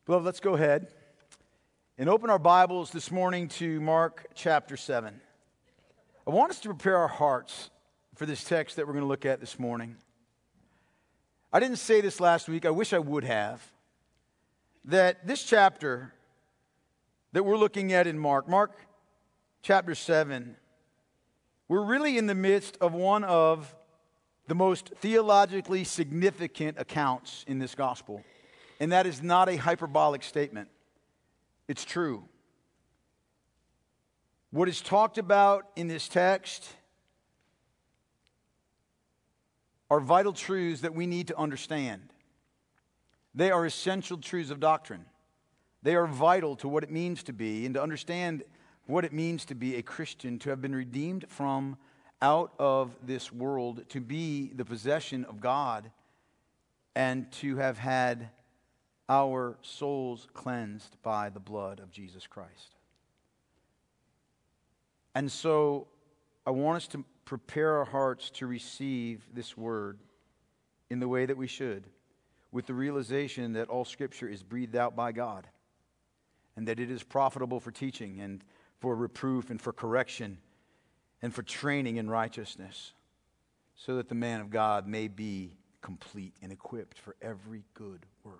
Beloved, let's go ahead and open our Bibles this morning to Mark chapter 7. I want us to prepare our hearts for this text that we're going to look at this morning. I didn't say this last week. I wish I would have. That this chapter that we're looking at in Mark chapter 7, we're really in the midst of one of the most theologically significant accounts in this gospel. And that is not a hyperbolic statement. It's true. What is talked about in this text are vital truths that we need to understand. They are essential truths of doctrine. They are vital to what it means to be and to understand what it means to be a Christian, to have been redeemed from out of this world, to be the possession of God, and to have had our souls cleansed by the blood of Jesus Christ. And so I want us to prepare our hearts to receive this word in the way that we should, with the realization that all Scripture is breathed out by God, and that it is profitable for teaching and for reproof and for correction and for training in righteousness, so that the man of God may be complete and equipped for every good work.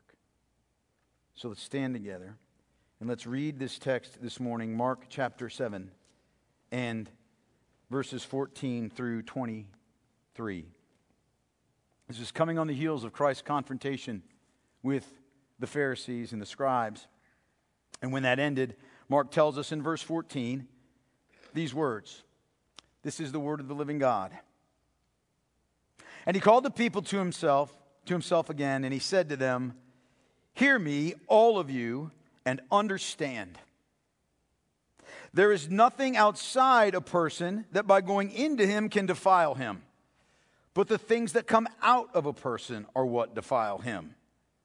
So let's stand together and let's read this text this morning, Mark chapter 7 and verses 14 through 23. This is coming on the heels of Christ's confrontation with the Pharisees and the scribes. And when that ended, Mark tells us in verse 14 these words. This is the word of the living God. And he called the people to himself again, and he said to them, "Hear me, all of you, and understand. There is nothing outside a person that by going into him can defile him, but the things that come out of a person are what defile him."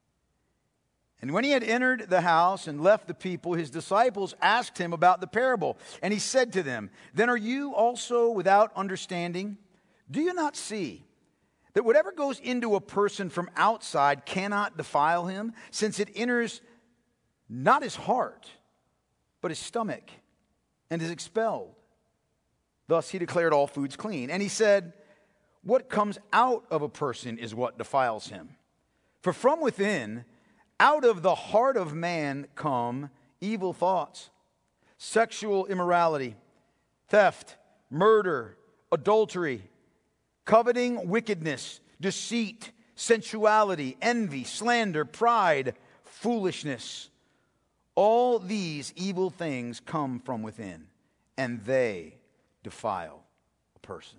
And when he had entered the house and left the people, his disciples asked him about the parable. And he said to them, "Then are you also without understanding? Do you not see that whatever goes into a person from outside cannot defile him, since it enters not his heart, but his stomach, and is expelled? Thus he declared all foods clean. And he said, what comes out of a person is what defiles him. For from within, out of the heart of man come evil thoughts, sexual immorality, theft, murder, adultery, coveting, wickedness, deceit, sensuality, envy, slander, pride, foolishness. All these evil things come from within, and they defile a person."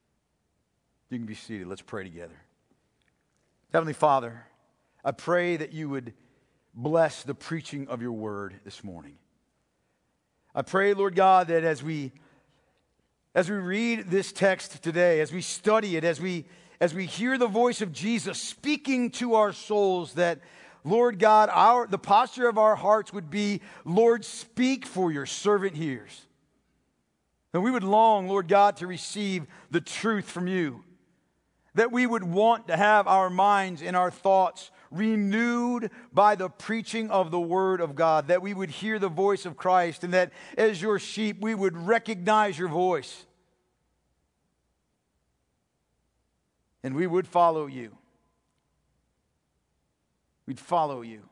You can be seated. Let's pray together. Heavenly Father, I pray that you would bless the preaching of your word this morning. I pray, Lord God, that as we read this text today, as we study it, as we hear the voice of Jesus speaking to our souls, that, Lord God, the posture of our hearts would be, Lord, speak, for your servant hears. And we would long, Lord God, to receive the truth from you. That we would want to have our minds and our thoughts renewed by the preaching of the Word of God. That we would hear the voice of Christ, and that as your sheep we would recognize your voice. And we would follow you. We'd follow you.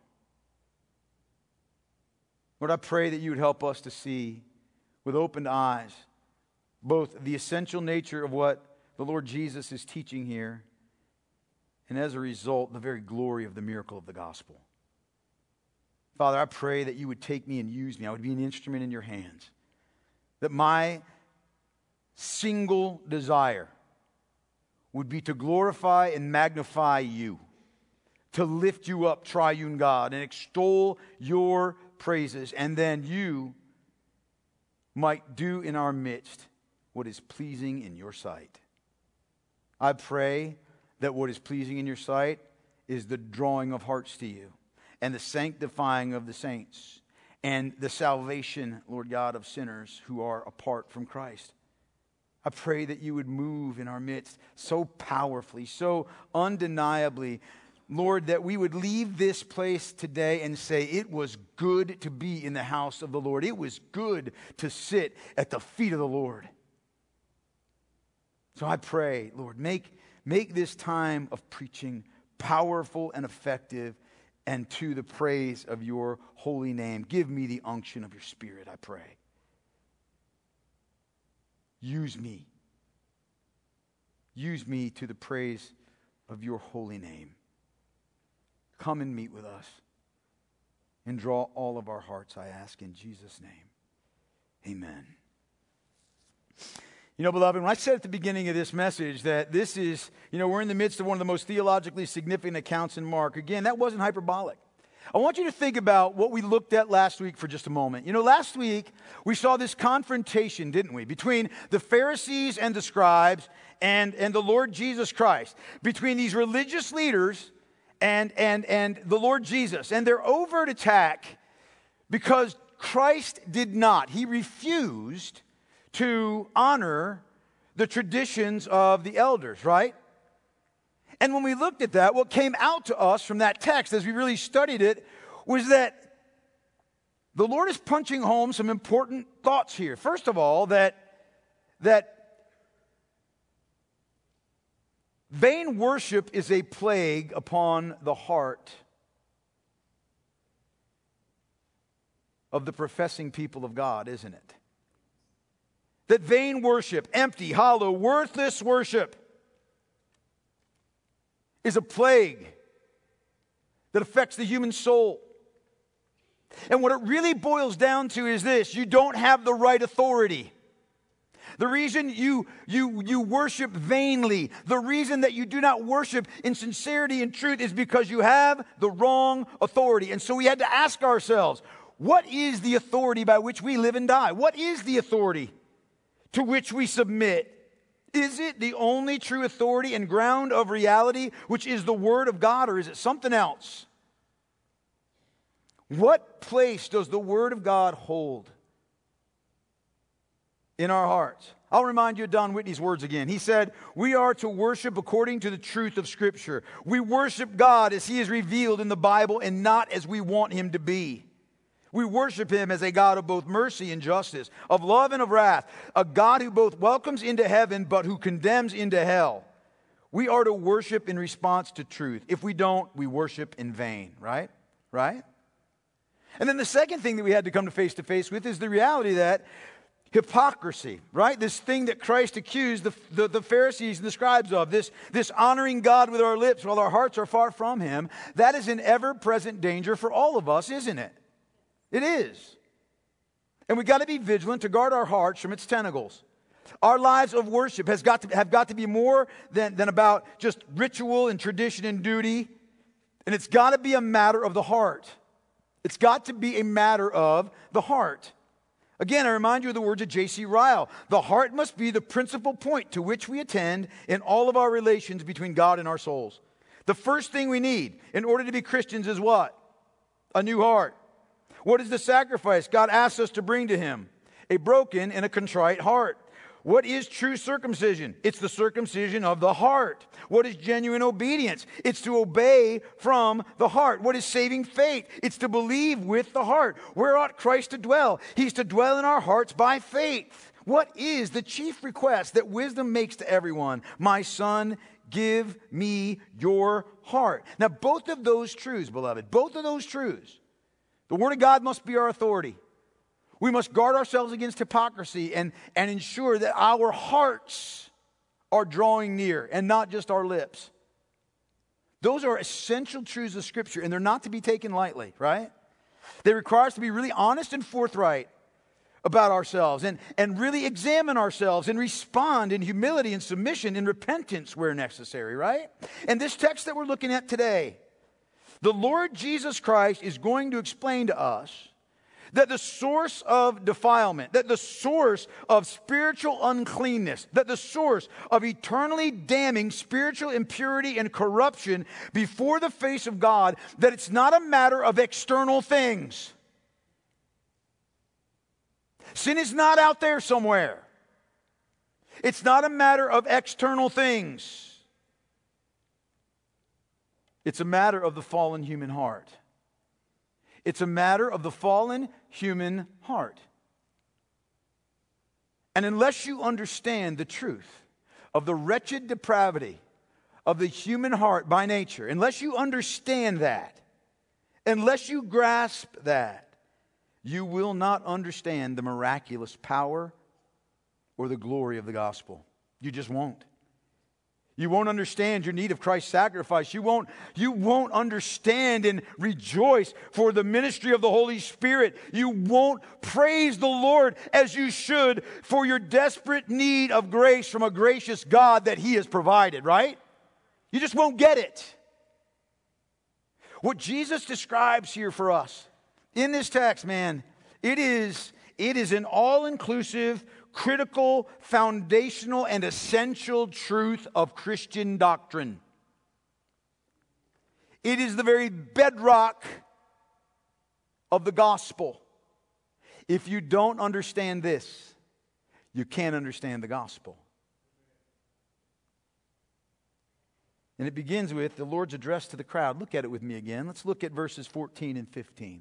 Lord, I pray that you would help us to see with opened eyes both the essential nature of what the Lord Jesus is teaching here, and as a result, the very glory of the miracle of the gospel. Father, I pray that you would take me and use me. I would be an instrument in your hands. That my single desire would be to glorify and magnify you, to lift you up, triune God, and extol your praises, and then you might do in our midst what is pleasing in your sight. I pray that what is pleasing in your sight is the drawing of hearts to you, and the sanctifying of the saints, and the salvation, Lord God, of sinners who are apart from Christ. I pray that you would move in our midst so powerfully, so undeniably, Lord, that we would leave this place today and say, it was good to be in the house of the Lord. It was good to sit at the feet of the Lord. So I pray, Lord, make this time of preaching powerful and effective and to the praise of your holy name. Give me the unction of your Spirit, I pray. Use me. Use me to the praise of your holy name. Come and meet with us and draw all of our hearts, I ask in Jesus' name. Amen. You know, beloved, when I said at the beginning of this message that this is, we're in the midst of one of the most theologically significant accounts in Mark, again, that wasn't hyperbolic. I want you to think about what we looked at last week for just a moment. Last week we saw this confrontation, didn't we, between the Pharisees and the scribes and the Lord Jesus Christ, between these religious leaders and the Lord Jesus, and their overt attack because Christ did not. He refused to honor the traditions of the elders, right? And when we looked at that, what came out to us from that text as we really studied it was that the Lord is punching home some important thoughts here. First of all, that vain worship is a plague upon the heart of the professing people of God, isn't it? That vain worship, empty, hollow, worthless worship is a plague that affects the human soul. And what it really boils down to is this: you don't have the right authority. The reason you worship vainly, the reason that you do not worship in sincerity and truth is because you have the wrong authority. And so we had to ask ourselves, what is the authority by which we live and die? What is the authority to which we submit? Is it the only true authority and ground of reality, which is the Word of God, or is it something else? What place does the Word of God hold in our hearts? I'll remind you of Don Whitney's words again. He said, we are to worship according to the truth of Scripture. We worship God as He is revealed in the Bible and not as we want Him to be. We worship Him as a God of both mercy and justice, of love and of wrath, a God who both welcomes into heaven but who condemns into hell. We are to worship in response to truth. If we don't, we worship in vain, right? Right? And then the second thing that we had to come to face with is the reality that hypocrisy, right? This thing that Christ accused the Pharisees and the scribes of, this honoring God with our lips while our hearts are far from Him, that is an ever-present danger for all of us, isn't it? It is. And we've got to be vigilant to guard our hearts from its tentacles. Our lives of worship have got to be more than about just ritual and tradition and duty. And it's got to be a matter of the heart. It's got to be a matter of the heart. Again, I remind you of the words of J.C. Ryle. The heart must be the principal point to which we attend in all of our relations between God and our souls. The first thing we need in order to be Christians is what? A new heart. What is the sacrifice God asks us to bring to Him? A broken and a contrite heart. What is true circumcision? It's the circumcision of the heart. What is genuine obedience? It's to obey from the heart. What is saving faith? It's to believe with the heart. Where ought Christ to dwell? He's to dwell in our hearts by faith. What is the chief request that wisdom makes to everyone? My son, give me your heart. Now, both of those truths, beloved, both of those truths, the Word of God must be our authority. We must guard ourselves against hypocrisy and ensure that our hearts are drawing near and not just our lips. Those are essential truths of Scripture, and they're not to be taken lightly, right? They require us to be really honest and forthright about ourselves and really examine ourselves and respond in humility and submission and repentance where necessary, right? And this text that we're looking at today, the Lord Jesus Christ is going to explain to us that the source of defilement, that the source of spiritual uncleanness, that the source of eternally damning spiritual impurity and corruption before the face of God, that it's not a matter of external things. Sin is not out there somewhere. It's not a matter of external things. It's a matter of the fallen human heart. It's a matter of the fallen human heart. And unless you understand the truth of the wretched depravity of the human heart by nature, unless you understand that, unless you grasp that, you will not understand the miraculous power or the glory of the gospel. You just won't. You won't understand your need of Christ's sacrifice. You won't understand and rejoice for the ministry of the Holy Spirit. You won't praise the Lord as you should for your desperate need of grace from a gracious God that He has provided, right? You just won't get it. What Jesus describes here for us in this text, man, it is an all-inclusive, critical, foundational, and essential truth of Christian doctrine. It is the very bedrock of the gospel. If you don't understand this, you can't understand the gospel. And it begins with the Lord's address to the crowd. Look at it with me again. Let's look at verses 14 and 15.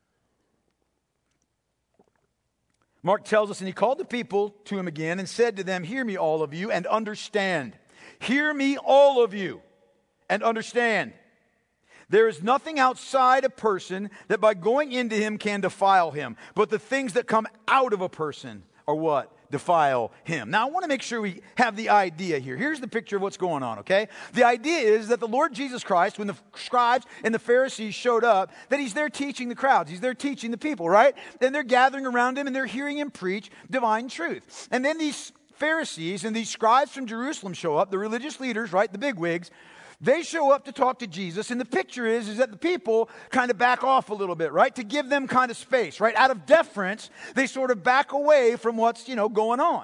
Mark tells us, and He called the people to Him again and said to them, "Hear me, all of you, and understand. Hear me, all of you, and understand. There is nothing outside a person that by going into him can defile him. But the things that come out of a person are what? Defile him." Now, I want to make sure we have the idea here. Here's the picture of what's going on, okay? The idea is that the Lord Jesus Christ, when the scribes and the Pharisees showed up, that He's there teaching the crowds. He's there teaching the people, right? And they're gathering around Him and they're hearing Him preach divine truth. And then these Pharisees and these scribes from Jerusalem show up, the religious leaders, right, the bigwigs. They show up to talk to Jesus, and the picture is that the people kind of back off a little bit, right? To give them kind of space, right? Out of deference, they sort of back away from what's, going on.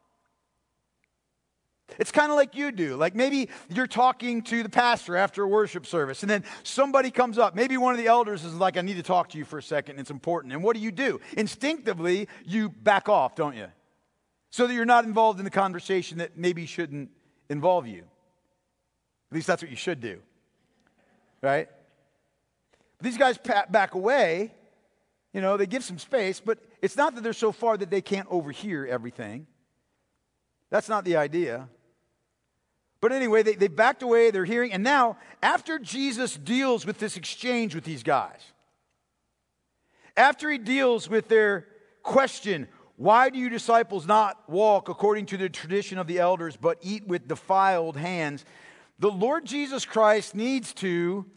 It's kind of like you do. Like maybe you're talking to the pastor after a worship service, and then somebody comes up. Maybe one of the elders is like, "I need to talk to you for a second. It's important." And what do? Instinctively, you back off, don't you? So that you're not involved in the conversation that maybe shouldn't involve you. At least that's what you should do, right? But these guys back away, they give some space, but it's not that they're so far that they can't overhear everything. That's not the idea. But anyway, they backed away, they're hearing, and now, after Jesus deals with this exchange with these guys, after He deals with their question, "Why do you disciples not walk according to the tradition of the elders, but eat with defiled hands?" The Lord Jesus Christ needs to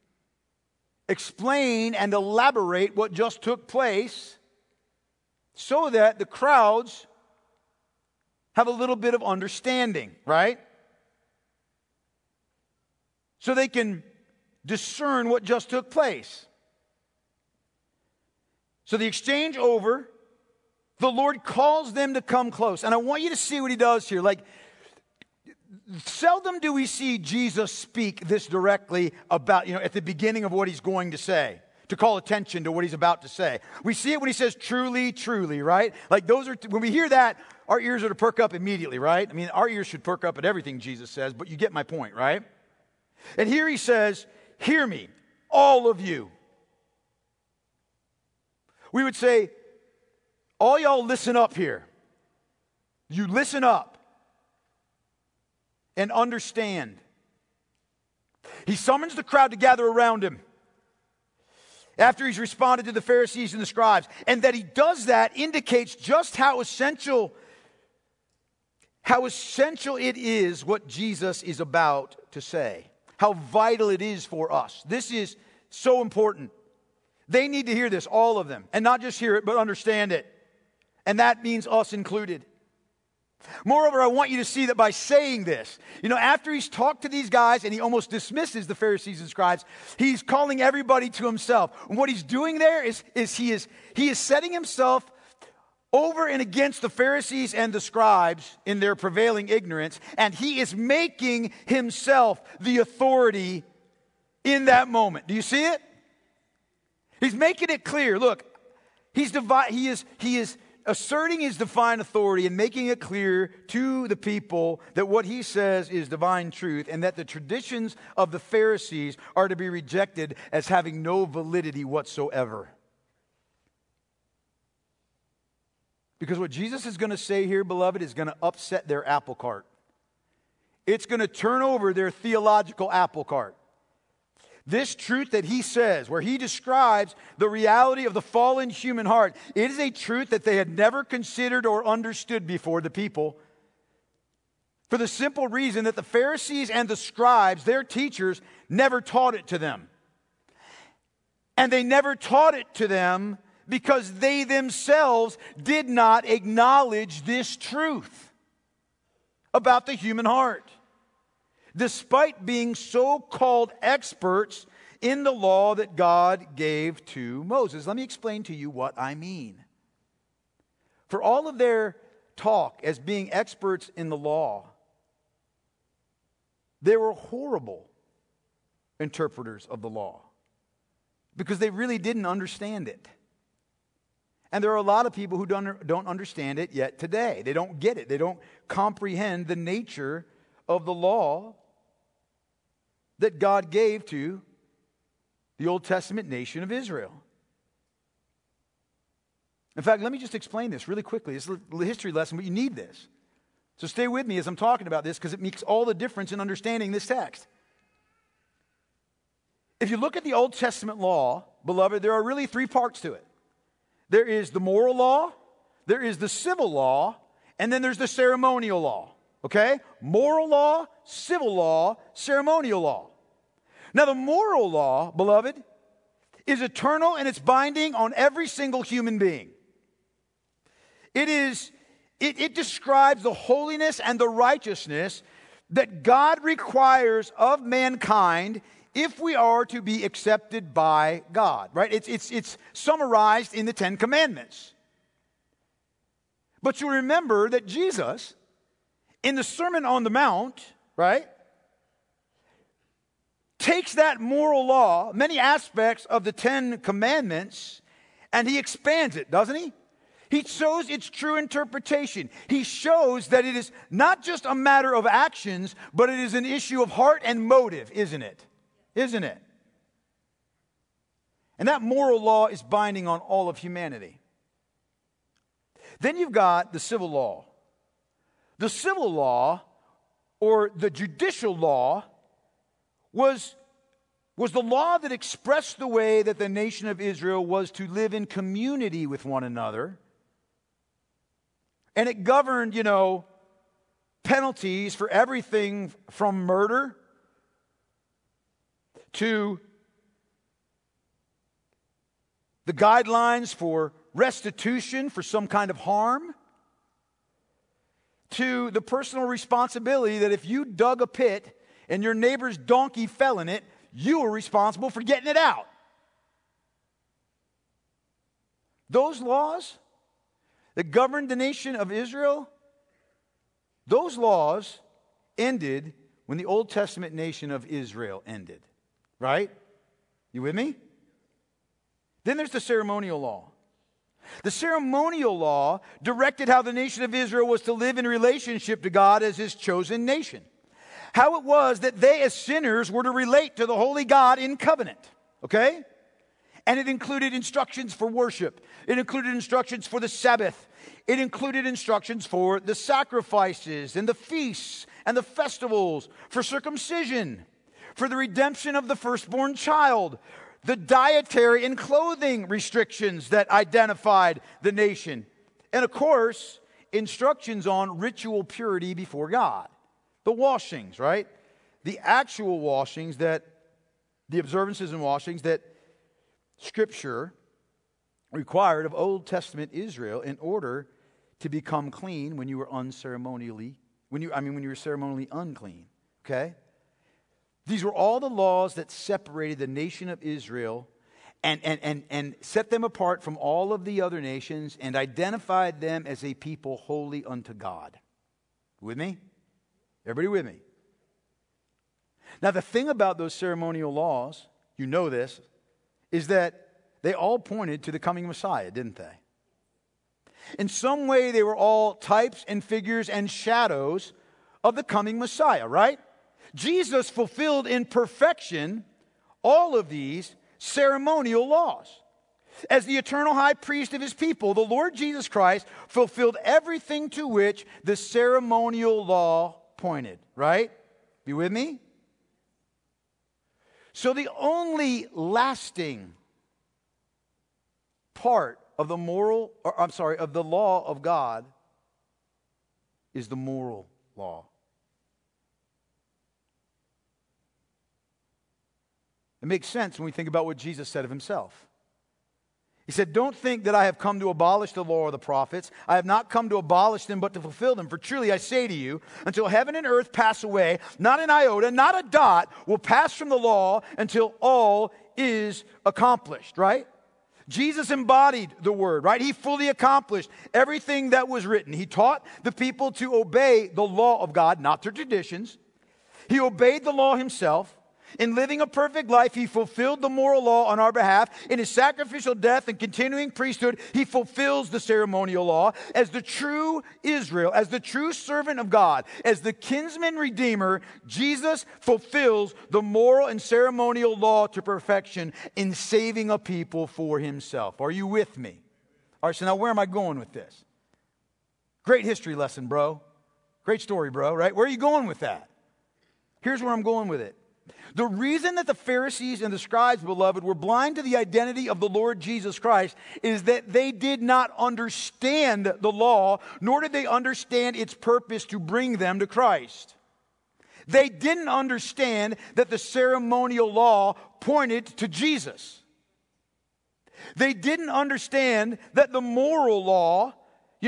explain and elaborate what just took place so that the crowds have a little bit of understanding, right? So they can discern what just took place. So the exchange over, the Lord calls them to come close. And I want you to see what He does here. Seldom do we see Jesus speak this directly about, at the beginning of what He's going to say, to call attention to what He's about to say. We see it when He says, "Truly, truly," right? When we hear that, our ears are to perk up immediately, right? I mean, our ears should perk up at everything Jesus says, but you get my point, right? And here He says, "Hear me, all of you." We would say, all y'all listen up here. You listen up. And understand. He summons the crowd to gather around Him after He's responded to the Pharisees and the scribes. And that He does that indicates just how essential it is what Jesus is about to say. How vital it is for us. This is so important. They need to hear this, all of them. And not just hear it, but understand it. And that means us included. Moreover, I want you to see that by saying this, after He's talked to these guys and He almost dismisses the Pharisees and scribes, He's calling everybody to Himself. And what He's doing there is He is setting Himself over and against the Pharisees and the scribes in their prevailing ignorance, and He is making Himself the authority in that moment. Do you see it? He's making it clear. Look, He is asserting his divine authority and making it clear to the people that what he says is divine truth and that the traditions of the Pharisees are to be rejected as having no validity whatsoever. Because what Jesus is going to say here, beloved, is going to upset their apple cart. It's going to turn over their theological apple cart. This truth that he says, where he describes the reality of the fallen human heart, it is a truth that they had never considered or understood before, the people. For the simple reason that the Pharisees and the scribes, their teachers, never taught it to them. And they never taught it to them because they themselves did not acknowledge this truth about the human heart, despite being so-called experts in the law that God gave to Moses. Let me explain to you what I mean. For all of their talk as being experts in the law, they were horrible interpreters of the law because they really didn't understand it. And there are a lot of people who don't understand it yet today. They don't get it. They don't comprehend the nature of the law that God gave to the Old Testament nation of Israel. In fact, let me just explain this really quickly. It's a history lesson, but you need this. So stay with me as I'm talking about this because it makes all the difference in understanding this text. If you look at the Old Testament law, beloved, there are really three parts to it. There is the moral law, there is the civil law, and then there's the ceremonial law. Okay? Moral law, civil law, ceremonial law. Now, the moral law, beloved, is eternal and it's binding on every single human being. It describes the holiness and the righteousness that God requires of mankind if we are to be accepted by God, right? It's summarized in the Ten Commandments. But you remember that Jesus, in the Sermon on the Mount, right, takes that moral law, many aspects of the Ten Commandments, and he expands it, doesn't he? He shows its true interpretation. He shows that it is not just a matter of actions, but it is an issue of heart and motive, isn't it? Isn't it? And that moral law is binding on all of humanity. Then you've got the civil law. The civil law, or the judicial law, was the law that expressed the way that the nation of Israel was to live in community with one another. And it governed, penalties for everything from murder to the guidelines for restitution for some kind of harm, to the personal responsibility that if you dug a pit and your neighbor's donkey fell in it, you were responsible for getting it out. Those laws that governed the nation of Israel, those laws ended when the Old Testament nation of Israel ended. Right? You with me? Then there's the ceremonial law. The ceremonial law directed how the nation of Israel was to live in relationship to God as his chosen nation. How it was that they as sinners were to relate to the holy God in covenant. Okay? And it included instructions for worship. It included instructions for the Sabbath. It included instructions for the sacrifices and the feasts and the festivals, for circumcision, for the redemption of the firstborn child, the dietary and clothing restrictions that identified the nation, and of course, instructions on ritual purity before God. The washings, right? The actual washings the observances and washings that Scripture required of Old Testament Israel in order to become clean when you were ceremonially unclean. Okay? These were all the laws that separated the nation of Israel and set them apart from all of the other nations and identified them as a people holy unto God. With me? Everybody with me? Now, the thing about those ceremonial laws, you know this, is that they all pointed to the coming Messiah, didn't they? In some way, they were all types and figures and shadows of the coming Messiah, right? Jesus fulfilled in perfection all of these ceremonial laws. As the eternal high priest of his people, the Lord Jesus Christ fulfilled everything to which the ceremonial law pointed, right? You with me? So the only lasting part of the of the law of God is the moral law. It makes sense when we think about what Jesus said of himself. He said, "Don't think that I have come to abolish the law or the prophets. I have not come to abolish them, but to fulfill them. For truly I say to you, until heaven and earth pass away, not an iota, not a dot will pass from the law until all is accomplished," right? Jesus embodied the word, right? He fully accomplished everything that was written. He taught the people to obey the law of God, not their traditions. He obeyed the law himself. In living a perfect life, he fulfilled the moral law on our behalf. In his sacrificial death and continuing priesthood, he fulfills the ceremonial law. As the true Israel, as the true servant of God, as the kinsman redeemer, Jesus fulfills the moral and ceremonial law to perfection in saving a people for himself. Are you with me? All right, so now where am I going with this? Great history lesson, bro. Great story, bro, right? Where are you going with that? Here's where I'm going with it. The reason that the Pharisees and the scribes, beloved, were blind to the identity of the Lord Jesus Christ is that they did not understand the law, nor did they understand its purpose to bring them to Christ. They didn't understand that the ceremonial law pointed to Jesus. They didn't understand that the moral law,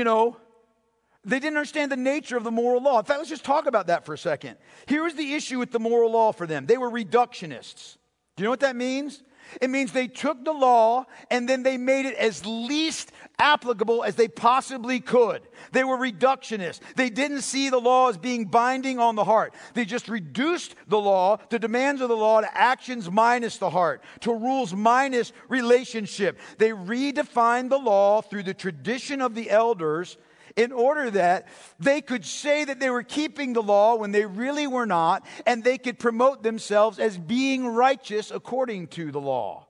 they didn't understand the nature of the moral law. In fact, let's just talk about that for a second. Here was the issue with the moral law for them. They were reductionists. Do you know what that means? It means they took the law and then they made it as least applicable as they possibly could. They were reductionists. They didn't see the law as being binding on the heart. They just reduced the law, the demands of the law, to actions minus the heart, to rules minus relationship. They redefined the law through the tradition of the elders in order that they could say that they were keeping the law when they really were not, and they could promote themselves as being righteous according to the law.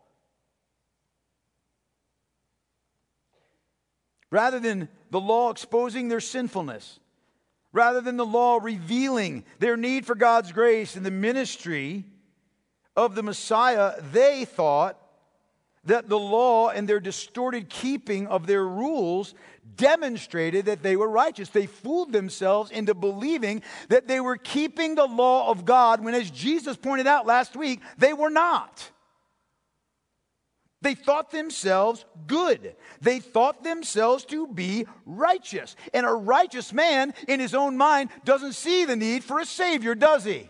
Rather than the law exposing their sinfulness, rather than the law revealing their need for God's grace and the ministry of the Messiah, they thought that the law and their distorted keeping of their rules demonstrated that they were righteous. They fooled themselves into believing that they were keeping the law of God when, as Jesus pointed out last week, they were not. They thought themselves good. They thought themselves to be righteous. And a righteous man in his own mind doesn't see the need for a Savior, does he?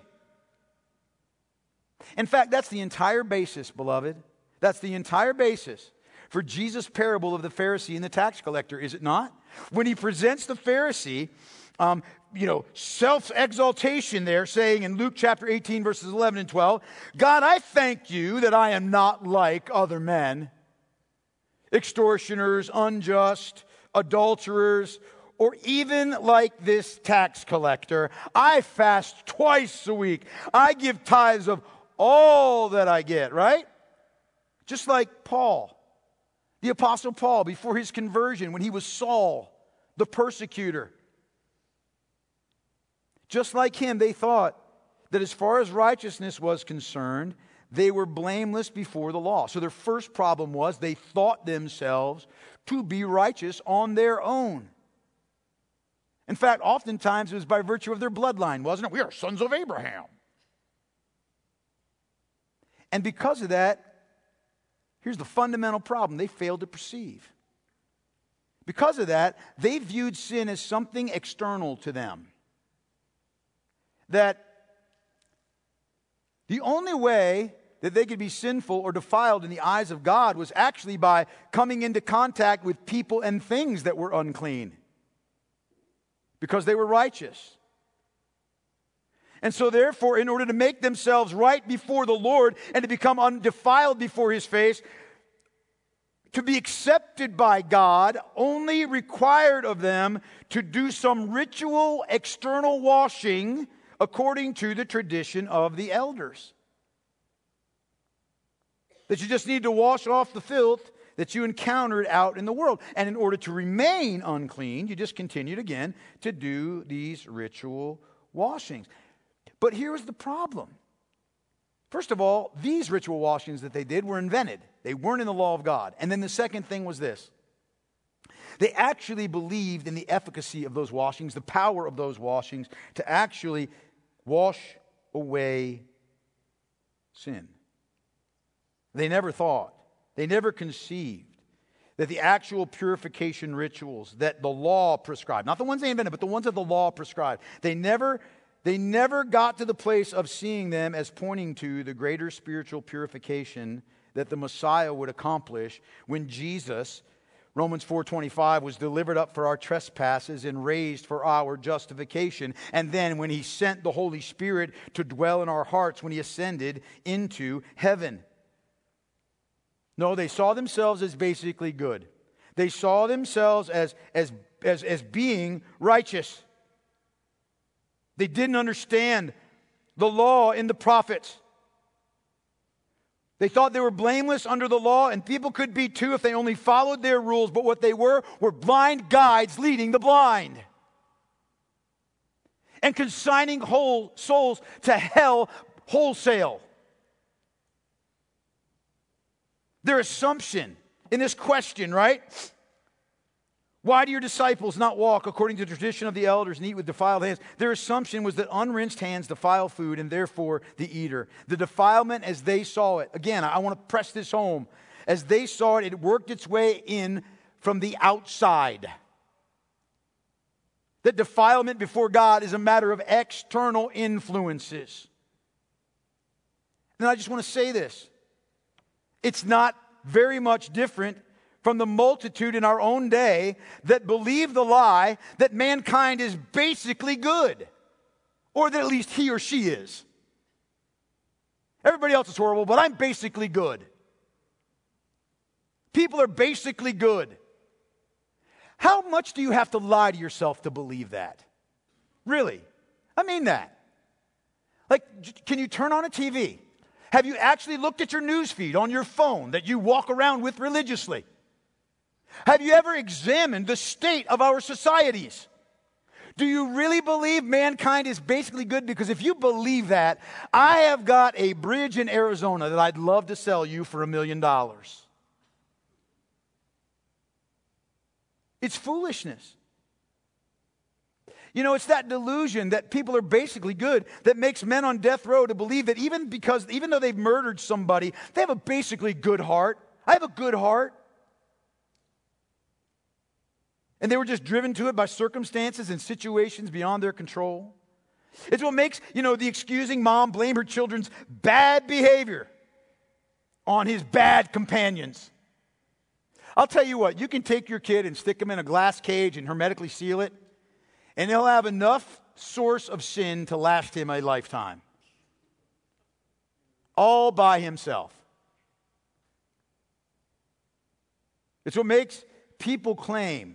In fact, that's the entire basis, beloved. That's the entire basis for Jesus' parable of the Pharisee and the tax collector, is it not? When he presents the Pharisee, self-exaltation there, saying in Luke chapter 18, verses 11 and 12, "God, I thank you that I am not like other men, extortioners, unjust, adulterers, or even like this tax collector. I fast twice a week. I give tithes of all that I get," right? Just like Paul, the Apostle Paul, before his conversion, when he was Saul, the persecutor. Just like him, they thought that as far as righteousness was concerned, they were blameless before the law. So their first problem was they thought themselves to be righteous on their own. In fact, oftentimes it was by virtue of their bloodline, wasn't it? We are sons of Abraham. And because of that, here's the fundamental problem: they failed to perceive. Because of that, they viewed sin as something external to them. That the only way that they could be sinful or defiled in the eyes of God was actually by coming into contact with people and things that were unclean, because they were righteous. And so therefore, in order to make themselves right before the Lord and to become undefiled before His face, to be accepted by God, only required of them to do some ritual external washing according to the tradition of the elders. That you just need to wash off the filth that you encountered out in the world. And in order to remain unclean, you just continued again to do these ritual washings. But here's the problem. First of all, these ritual washings that they did were invented. They weren't in the law of God. And then the second thing was this. They actually believed in the efficacy of those washings, the power of those washings to actually wash away sin. They never thought, they never conceived that the actual purification rituals that the law prescribed, not the ones they invented, but the ones that the law prescribed, they never got to the place of seeing them as pointing to the greater spiritual purification that the Messiah would accomplish when Jesus, Romans 4:25, was delivered up for our trespasses and raised for our justification. And then when He sent the Holy Spirit to dwell in our hearts when He ascended into heaven. No, they saw themselves as basically good. They saw themselves as being righteous. They didn't understand the law in the prophets. They thought they were blameless under the law, and people could be too if they only followed their rules. But what they were blind guides leading the blind. And consigning whole souls to hell wholesale. Their assumption in this question, right? Why do your disciples not walk according to the tradition of the elders and eat with defiled hands? Their assumption was that unrinsed hands defile food and therefore the eater. The defilement as they saw it. Again, I want to press this home. As they saw it, it worked its way in from the outside. That defilement before God is a matter of external influences. And I just want to say this. It's not very much different from the multitude in our own day that believe the lie that mankind is basically good. Or that at least he or she is. Everybody else is horrible, but I'm basically good. People are basically good. How much do you have to lie to yourself to believe that? Really? I mean that. Like, can you turn on a TV? Have you actually looked at your news feed on your phone that you walk around with religiously? Have you ever examined the state of our societies? Do you really believe mankind is basically good? Because if you believe that, I have got a bridge in Arizona that I'd love to sell you for $1 million. It's foolishness. You know, it's that delusion that people are basically good that makes men on death row to believe that even though they've murdered somebody, they have a basically good heart. I have a good heart. And they were just driven to it by circumstances and situations beyond their control. It's what makes, the excusing mom blame her children's bad behavior on his bad companions. I'll tell you what, you can take your kid and stick him in a glass cage and hermetically seal it, and he'll have enough source of sin to last him a lifetime. All by himself. It's what makes people claim,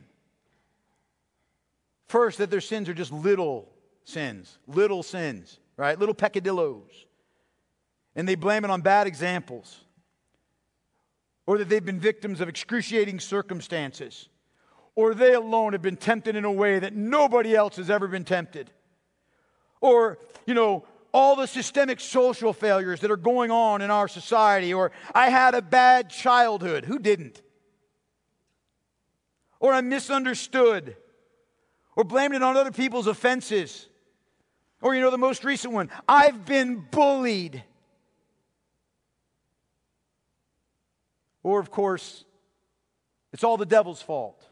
first, that their sins are just little sins, right? Little peccadillos. And they blame it on bad examples. Or that they've been victims of excruciating circumstances. Or they alone have been tempted in a way that nobody else has ever been tempted. Or, all the systemic social failures that are going on in our society. Or, I had a bad childhood. Who didn't? Or, I'm misunderstood. Or blaming it on other people's offenses. Or, the most recent one, I've been bullied. Or, of course, it's all the devil's fault.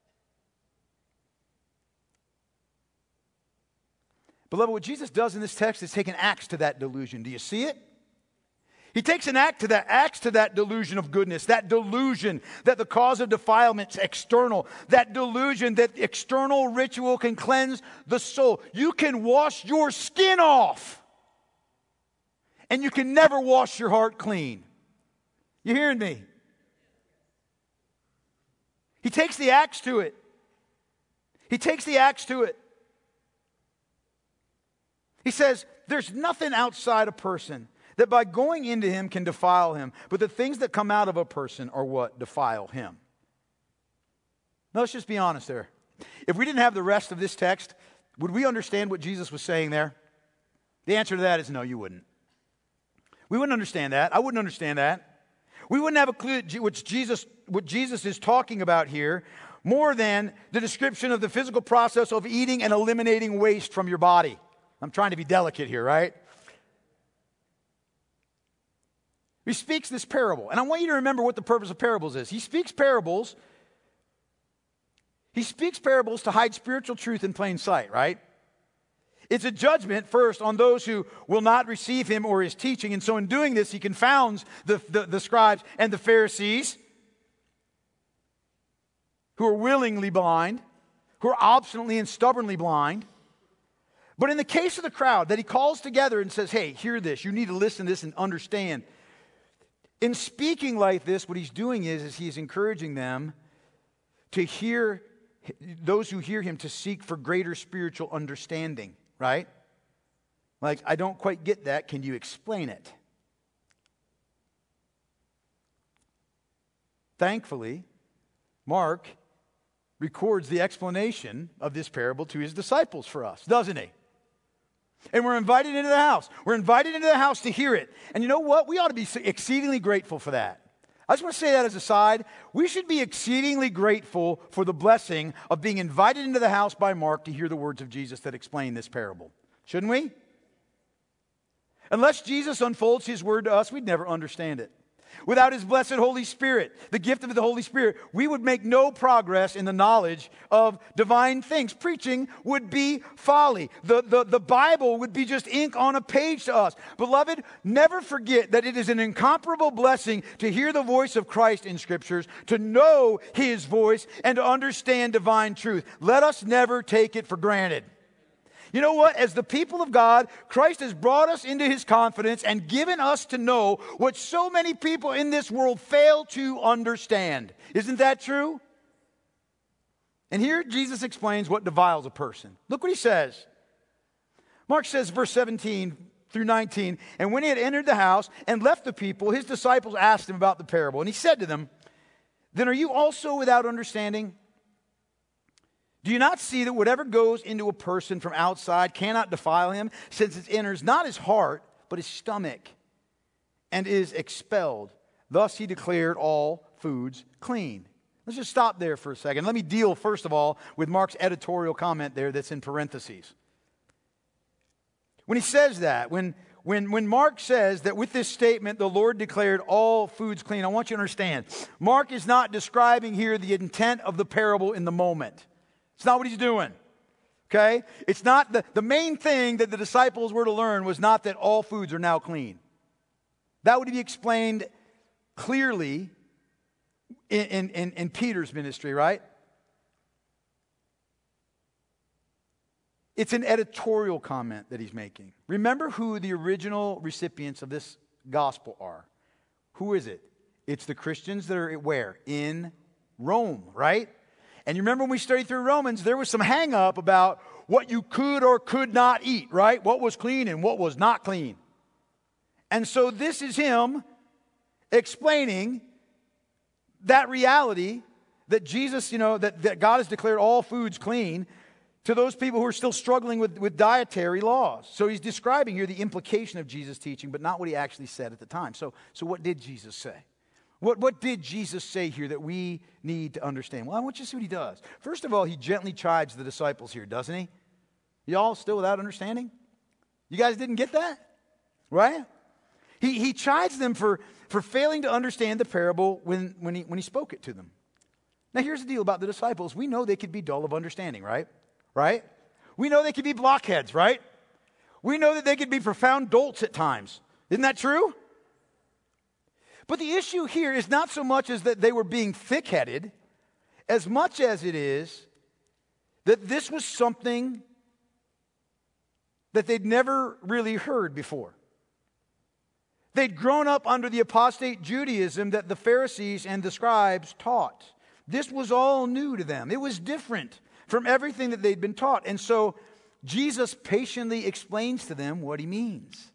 Beloved, what Jesus does in this text is take an axe to that delusion. Do you see it? He takes an axe to that delusion of goodness, that delusion that the cause of defilement is external, that delusion that external ritual can cleanse the soul. You can wash your skin off, and you can never wash your heart clean. You hearing me? He takes the axe to it. He takes the axe to it. He says, there's nothing outside a person that by going into him can defile him, but the things that come out of a person are what defile him. Now let's just be honest there. If we didn't have the rest of this text, would we understand what Jesus was saying there? The answer to that is no, you wouldn't. We wouldn't understand that. I wouldn't understand that. We wouldn't have a clue what Jesus is talking about here, more than the description of the physical process of eating and eliminating waste from your body. I'm trying to be delicate here, right? He speaks this parable, and I want you to remember what the purpose of parables is. He speaks parables to hide spiritual truth in plain sight, right? It's a judgment first on those who will not receive him or his teaching, and so in doing this, he confounds the scribes and the Pharisees who are willingly blind, who are obstinately and stubbornly blind. But in the case of the crowd that he calls together and says, hey, hear this, you need to listen to this and understand. In speaking like this, what he's doing is he's encouraging them to hear, those who hear him to seek for greater spiritual understanding, right? Like, I don't quite get that. Can you explain it? Thankfully, Mark records the explanation of this parable to his disciples for us, doesn't he? And we're invited into the house. We're invited into the house to hear it. And you know what? We ought to be exceedingly grateful for that. I just want to say that as a side. We should be exceedingly grateful for the blessing of being invited into the house by Mark to hear the words of Jesus that explain this parable. Shouldn't we? Unless Jesus unfolds his word to us, we'd never understand it. Without his blessed Holy Spirit, the gift of the Holy Spirit, we would make no progress in the knowledge of divine things. Preaching would be folly. The Bible would be just ink on a page to us. Beloved, never forget that it is an incomparable blessing to hear the voice of Christ in Scriptures, to know his voice, and to understand divine truth. Let us never take it for granted. You know what? As the people of God, Christ has brought us into his confidence and given us to know what so many people in this world fail to understand. Isn't that true? And here Jesus explains what defiles a person. Look what he says. Mark says, verse 17 through 19, and when he had entered the house and left the people, his disciples asked him about the parable. And he said to them, then are you also without understanding? Do you not see that whatever goes into a person from outside cannot defile him, since it enters not his heart, but his stomach, and is expelled? Thus he declared all foods clean. Let's just stop there for a second. Let me deal, first of all, with Mark's editorial comment there that's in parentheses. When he says that, when Mark says that with this statement, the Lord declared all foods clean, I want you to understand, Mark is not describing here the intent of the parable in the moment. It's not what he's doing, okay? It's not the main thing that the disciples were to learn was not that all foods are now clean. That would be explained clearly in Peter's ministry, right? It's an editorial comment that he's making. Remember who the original recipients of this gospel are. Who is it? It's the Christians that are where? In Rome, right? And you remember when we studied through Romans, there was some hang up about what you could or could not eat, right? What was clean and what was not clean. And so this is him explaining that reality that Jesus, that God has declared all foods clean to those people who are still struggling with dietary laws. So he's describing here the implication of Jesus' teaching, but not what he actually said at the time. So what did Jesus say? What did Jesus say here that we need to understand? Well, I want you to see what he does. First of all, he gently chides the disciples here, doesn't he? Y'all still without understanding? You guys didn't get that? Right? He chides them for failing to understand the parable when he spoke it to them. Now, here's the deal about the disciples. We know they could be dull of understanding, right? Right? We know they could be blockheads, right? We know that they could be profound dolts at times. Isn't that true? But the issue here is not so much as that they were being thick-headed, as much as it is that this was something that they'd never really heard before. They'd grown up under the apostate Judaism that the Pharisees and the scribes taught. This was all new to them. It was different from everything that they'd been taught. And so Jesus patiently explains to them what he means.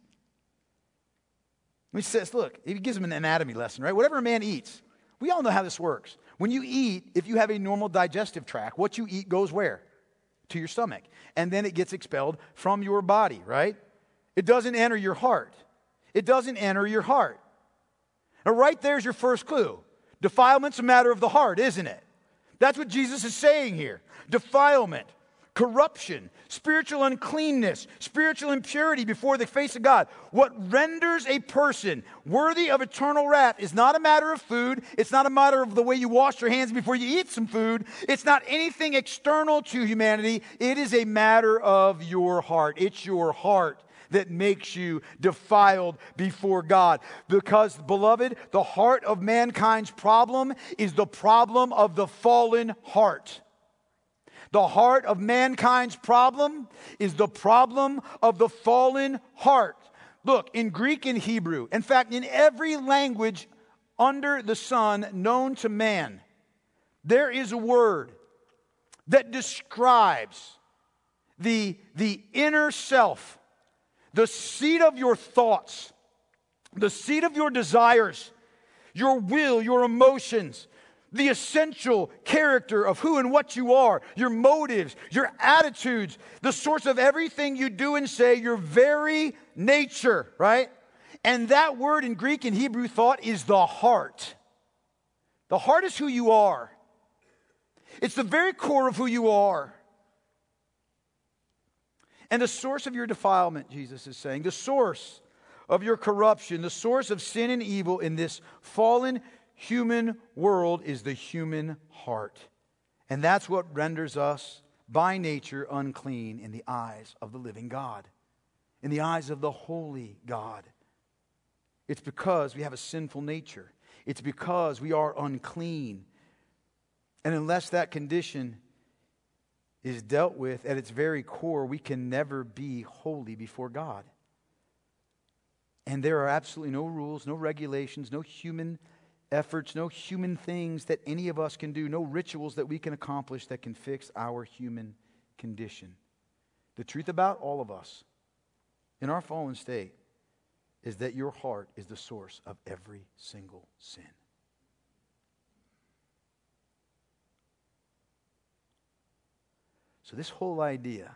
He says, look, he gives them an anatomy lesson, right? Whatever a man eats, we all know how this works. When you eat, if you have a normal digestive tract, what you eat goes where? To your stomach. And then it gets expelled from your body, right? It doesn't enter your heart. It doesn't enter your heart. Now, right there's your first clue. Defilement's a matter of the heart, isn't it? That's what Jesus is saying here. Defilement, corruption, spiritual uncleanness, spiritual impurity before the face of God. What renders a person worthy of eternal wrath is not a matter of food. It's not a matter of the way you wash your hands before you eat some food. It's not anything external to humanity. It is a matter of your heart. It's your heart that makes you defiled before God. Because, beloved, the heart of mankind's problem is the problem of the fallen heart. The heart of mankind's problem is the problem of the fallen heart. Look, in Greek and Hebrew, in fact, in every language under the sun known to man, there is a word that describes the inner self, the seat of your thoughts, the seat of your desires, your will, your emotions, the essential character of who and what you are, your motives, your attitudes, the source of everything you do and say, your very nature, right? And that word in Greek and Hebrew thought is the heart. The heart is who you are. It's the very core of who you are. And the source of your defilement, Jesus is saying, the source of your corruption, the source of sin and evil in this fallen human world is the human heart. And that's what renders us by nature unclean in the eyes of the living God, in the eyes of the holy God. It's because we have a sinful nature. It's because we are unclean. And unless that condition is dealt with at its very core, we can never be holy before God. And there are absolutely no rules, no regulations, no human efforts, no human things that any of us can do, no rituals that we can accomplish that can fix our human condition. The truth about all of us in our fallen state is that your heart is the source of every single sin. So this whole idea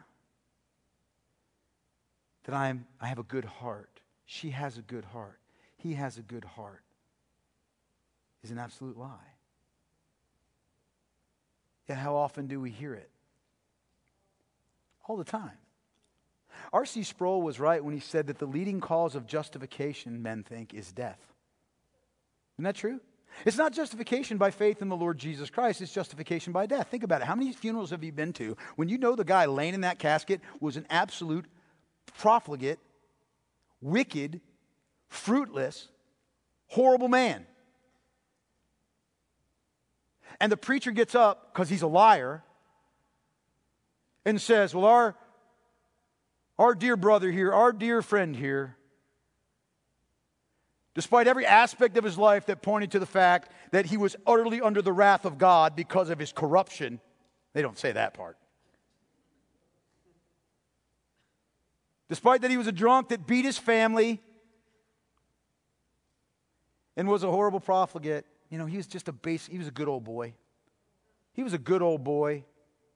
that I have a good heart, she has a good heart, he has a good heart, is an absolute lie. Yet how often do we hear it? All the time. R.C. Sproul was right when he said that the leading cause of justification, men think, is death. Isn't that true? It's not justification by faith in the Lord Jesus Christ. It's justification by death. Think about it. How many funerals have you been to when you know the guy laying in that casket was an absolute profligate, wicked, fruitless, horrible man? And the preacher gets up, because he's a liar, and says, well, our dear brother here, our dear friend here, despite every aspect of his life that pointed to the fact that he was utterly under the wrath of God because of his corruption. They don't say that part. Despite that he was a drunk that beat his family and was a horrible profligate. You know, he was just he was a good old boy. He was a good old boy.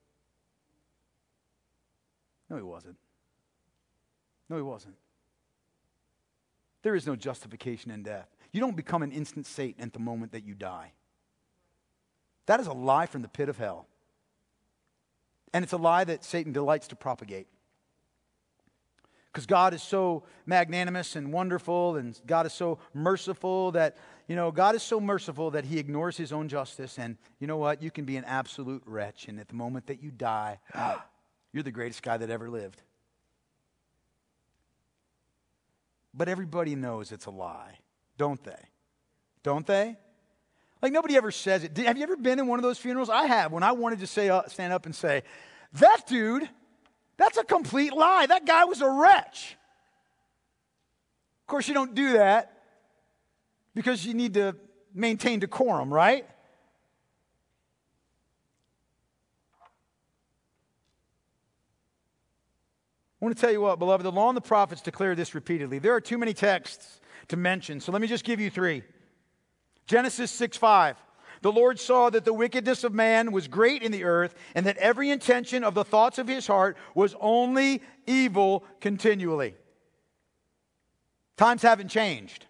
No, he wasn't. No, he wasn't. There is no justification in death. You don't become an instant Satan at the moment that you die. That is a lie from the pit of hell. And it's a lie that Satan delights to propagate. Because God is so magnanimous and wonderful, and God is so merciful that, God is so merciful that he ignores his own justice. And you know what? You can be an absolute wretch, and at the moment that you die, you're the greatest guy that ever lived. But everybody knows it's a lie, don't they? Don't they? Like, nobody ever says it. Have you ever been in one of those funerals? I have, when I wanted to stand up and say, that dude, that's a complete lie. That guy was a wretch. Of course, you don't do that because you need to maintain decorum, right? I want to tell you what, beloved, the law and the prophets declare this repeatedly. There are too many texts to mention, so let me just give you 3. Genesis 6:5. The Lord saw that the wickedness of man was great in the earth, and that every intention of the thoughts of his heart was only evil continually. Times haven't changed.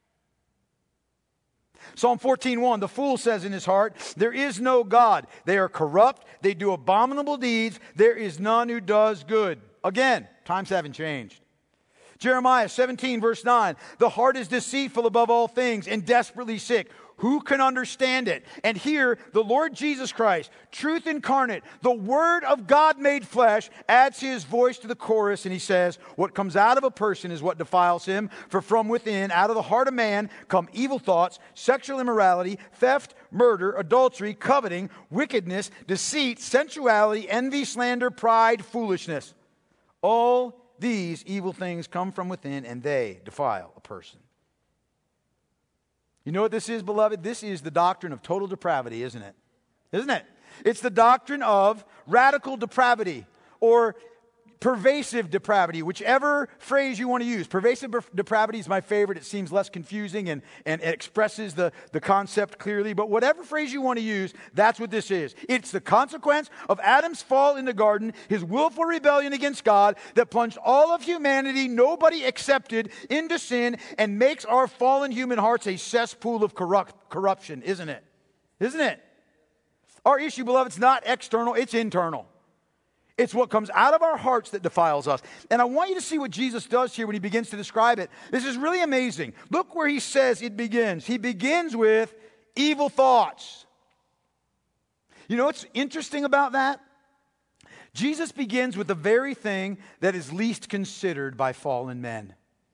Psalm 14:1, the fool says in his heart, there is no God. They are corrupt. They do abominable deeds. There is none who does good. Again, times haven't changed. Jeremiah 17, verse 9, the heart is deceitful above all things and desperately sick. Who can understand it? And here, the Lord Jesus Christ, truth incarnate, the Word of God made flesh, adds his voice to the chorus, and he says, what comes out of a person is what defiles him, for from within, out of the heart of man, come evil thoughts, sexual immorality, theft, murder, adultery, coveting, wickedness, deceit, sensuality, envy, slander, pride, foolishness. All these evil things come from within, and they defile a person. You know what this is, beloved? This is the doctrine of total depravity, isn't it? Isn't it? It's the doctrine of radical depravity or pervasive depravity, whichever phrase you want to use. Pervasive depravity is my favorite. It seems less confusing and it expresses the concept clearly. But whatever phrase you want to use, that's what this is. It's the consequence of Adam's fall in the garden, his willful rebellion against God that plunged all of humanity, nobody excepted, into sin and makes our fallen human hearts a cesspool of corruption, isn't it? Isn't it? Our issue, beloved, it's not external, it's internal. It's what comes out of our hearts that defiles us. And I want you to see what Jesus does here when he begins to describe it. This is really amazing. Look where he says it begins. He begins with evil thoughts. You know what's interesting about that? Jesus begins with the very thing that is least considered by fallen men.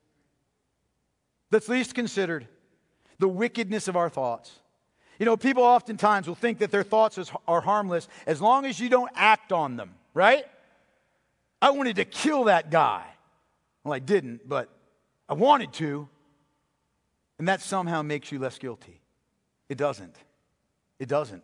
That's least considered. The wickedness of our thoughts. You know, people oftentimes will think that their thoughts are harmless as long as you don't act on them. Right? I wanted to kill that guy. Well, I didn't, but I wanted to. And that somehow makes you less guilty. It doesn't. It doesn't.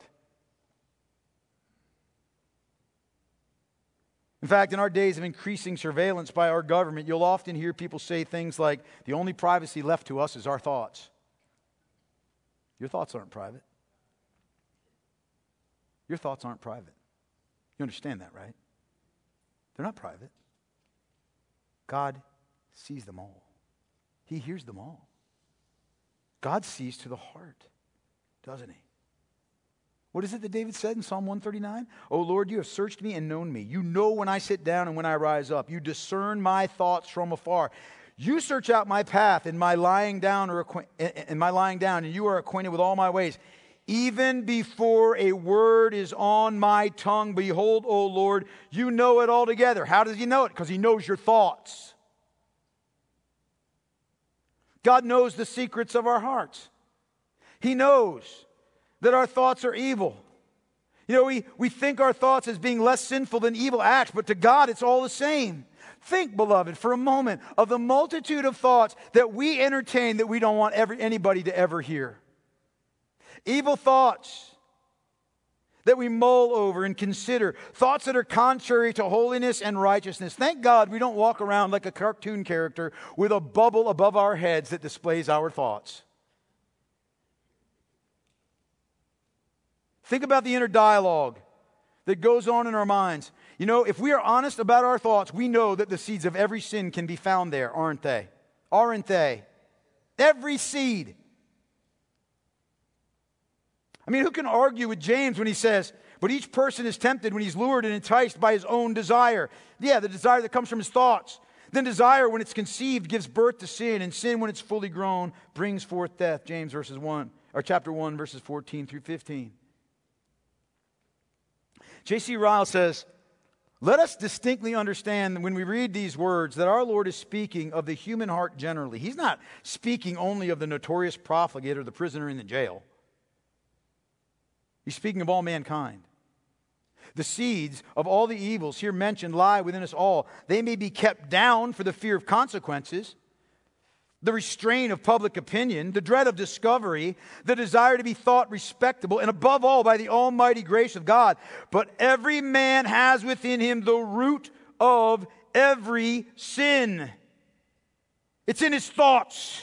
In fact, in our days of increasing surveillance by our government, you'll often hear people say things like, the only privacy left to us is our thoughts. Your thoughts aren't private. Your thoughts aren't private. You understand that, right? They're not private. God sees them all. He hears them all. God sees to the heart, doesn't he? What is it that David said in Psalm 139? O Lord, you have searched me and known me. You know when I sit down and when I rise up. You discern my thoughts from afar. You search out my path in my lying down, and you are acquainted with all my ways. Even before a word is on my tongue, behold, O Lord, you know it altogether. How does he know it? Because he knows your thoughts. God knows the secrets of our hearts. He knows that our thoughts are evil. You know, we think our thoughts as being less sinful than evil acts, but to God it's all the same. Think, beloved, for a moment of the multitude of thoughts that we entertain that we don't want anybody to ever hear. Evil thoughts that we mull over and consider. Thoughts that are contrary to holiness and righteousness. Thank God we don't walk around like a cartoon character with a bubble above our heads that displays our thoughts. Think about the inner dialogue that goes on in our minds. You know, if we are honest about our thoughts, we know that the seeds of every sin can be found there, aren't they? Aren't they? Every seed. I mean, who can argue with James when he says, but each person is tempted when he's lured and enticed by his own desire. Yeah, the desire that comes from his thoughts. Then desire, when it's conceived, gives birth to sin, and sin, when it's fully grown, brings forth death. James chapter 1, verses 14 through 15. J.C. Ryle says, let us distinctly understand when we read these words that our Lord is speaking of the human heart generally. He's not speaking only of the notorious profligate or the prisoner in the jail. He's speaking of all mankind. The seeds of all the evils here mentioned lie within us all. They may be kept down for the fear of consequences, the restraint of public opinion, the dread of discovery, the desire to be thought respectable, and above all, by the almighty grace of God. But every man has within him the root of every sin. It's in his thoughts.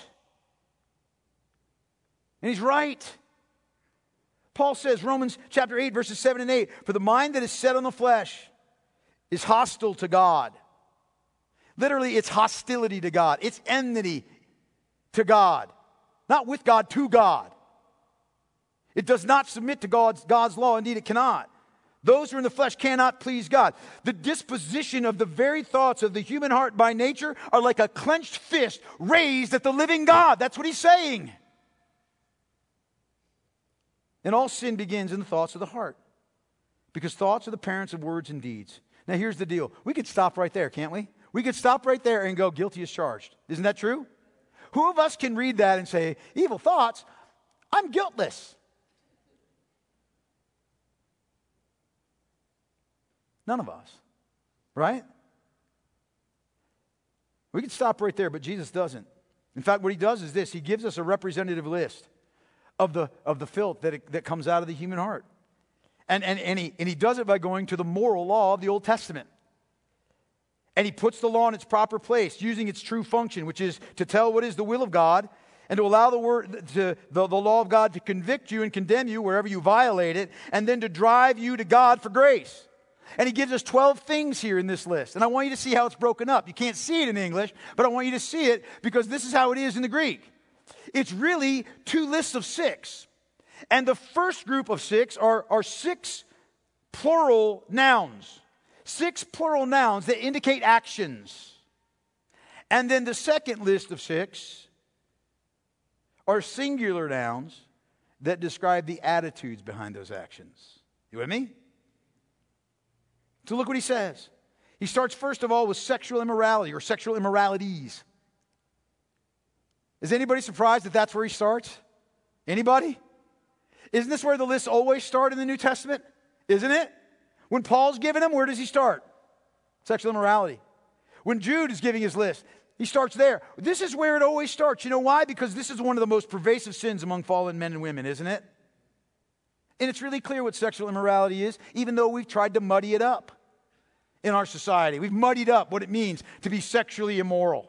And he's right. Paul says, Romans chapter 8, verses 7 and 8, for the mind that is set on the flesh is hostile to God. Literally, it's hostility to God. It's enmity to God. Not with God, to God. It does not submit to God's law. Indeed, it cannot. Those who are in the flesh cannot please God. The disposition of the very thoughts of the human heart by nature are like a clenched fist raised at the living God. That's what he's saying. And all sin begins in the thoughts of the heart. Because thoughts are the parents of words and deeds. Now here's the deal. We could stop right there, can't we? We could stop right there and go, guilty as charged. Isn't that true? Who of us can read that and say, evil thoughts, I'm guiltless? None of us, right? We could stop right there, but Jesus doesn't. In fact, what he does is this. He gives us a representative list of the filth that comes out of the human heart. And he does it by going to the moral law of the Old Testament. And he puts the law in its proper place, using its true function, which is to tell what is the will of God and to allow the law of God to convict you and condemn you wherever you violate it, and then to drive you to God for grace. And he gives us 12 things here in this list. And I want you to see how it's broken up. You can't see it in English, but I want you to see it because this is how it is in the Greek. It's really 2 lists of 6. And the first group of 6 are 6 plural nouns. 6 plural nouns that indicate actions. And then the second list of 6 are singular nouns that describe the attitudes behind those actions. You with me? So look what he says. He starts first of all with sexual immorality or sexual immoralities. Is anybody surprised that that's where he starts? Anybody? Isn't this where the lists always start in the New Testament? Isn't it? When Paul's giving them, where does he start? Sexual immorality. When Jude is giving his list, he starts there. This is where it always starts. You know why? Because this is one of the most pervasive sins among fallen men and women, isn't it? And it's really clear what sexual immorality is, even though we've tried to muddy it up in our society. We've muddied up what it means to be sexually immoral.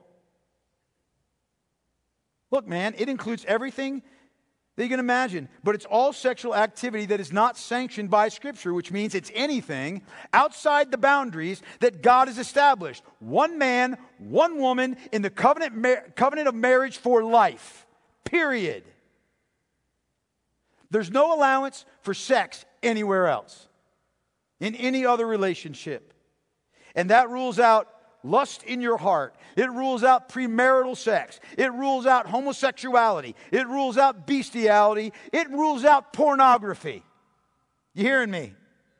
Look, man, it includes everything that you can imagine, but it's all sexual activity that is not sanctioned by Scripture, which means it's anything outside the boundaries that God has established. One man, one woman in the covenant of marriage for life. Period. There's no allowance for sex anywhere else, in any other relationship. And that rules out lust in your heart. It rules out premarital sex. It rules out homosexuality. It rules out bestiality. It rules out pornography. You hearing me?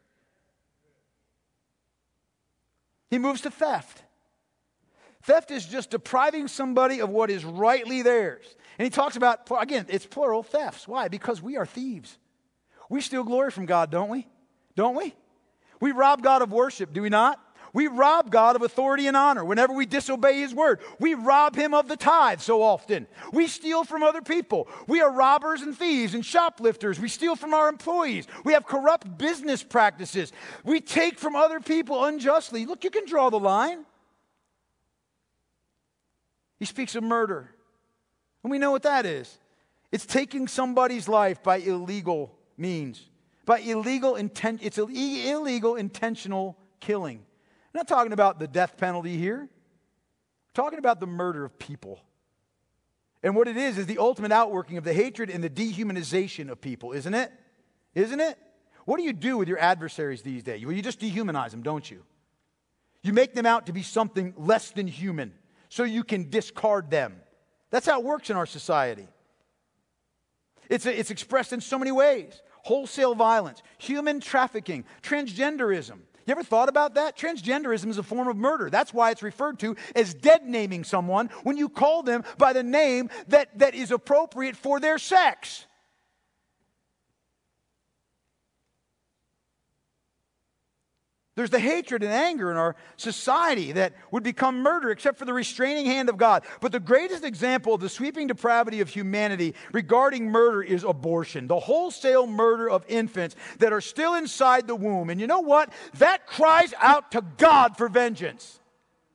He moves to theft. Theft is just depriving somebody of what is rightly theirs. And he talks about, again, it's plural, thefts. Why? Because we are thieves. We steal glory from God, don't we? Don't we? We rob God of worship, do we not? We rob God of authority and honor whenever we disobey His word. We rob Him of the tithe so often. We steal from other people. We are robbers and thieves and shoplifters. We steal from our employees. We have corrupt business practices. We take from other people unjustly. Look, you can draw the line. He speaks of murder. And we know what that is. It's taking somebody's life by illegal means. By illegal intent. It's illegal intentional killing. I'm not talking about the death penalty here. I'm talking about the murder of people. And what it is the ultimate outworking of the hatred and the dehumanization of people, isn't it? Isn't it? What do you do with your adversaries these days? Well, you just dehumanize them, don't you? You make them out to be something less than human so you can discard them. That's how it works in our society. It's expressed in so many ways. Wholesale violence, human trafficking, transgenderism. You ever thought about that? Transgenderism is a form of murder. That's why it's referred to as dead naming someone when you call them by the name that is appropriate for their sex. There's the hatred and anger in our society that would become murder except for the restraining hand of God. But the greatest example of the sweeping depravity of humanity regarding murder is abortion. The wholesale murder of infants that are still inside the womb. And you know what? That cries out to God for vengeance.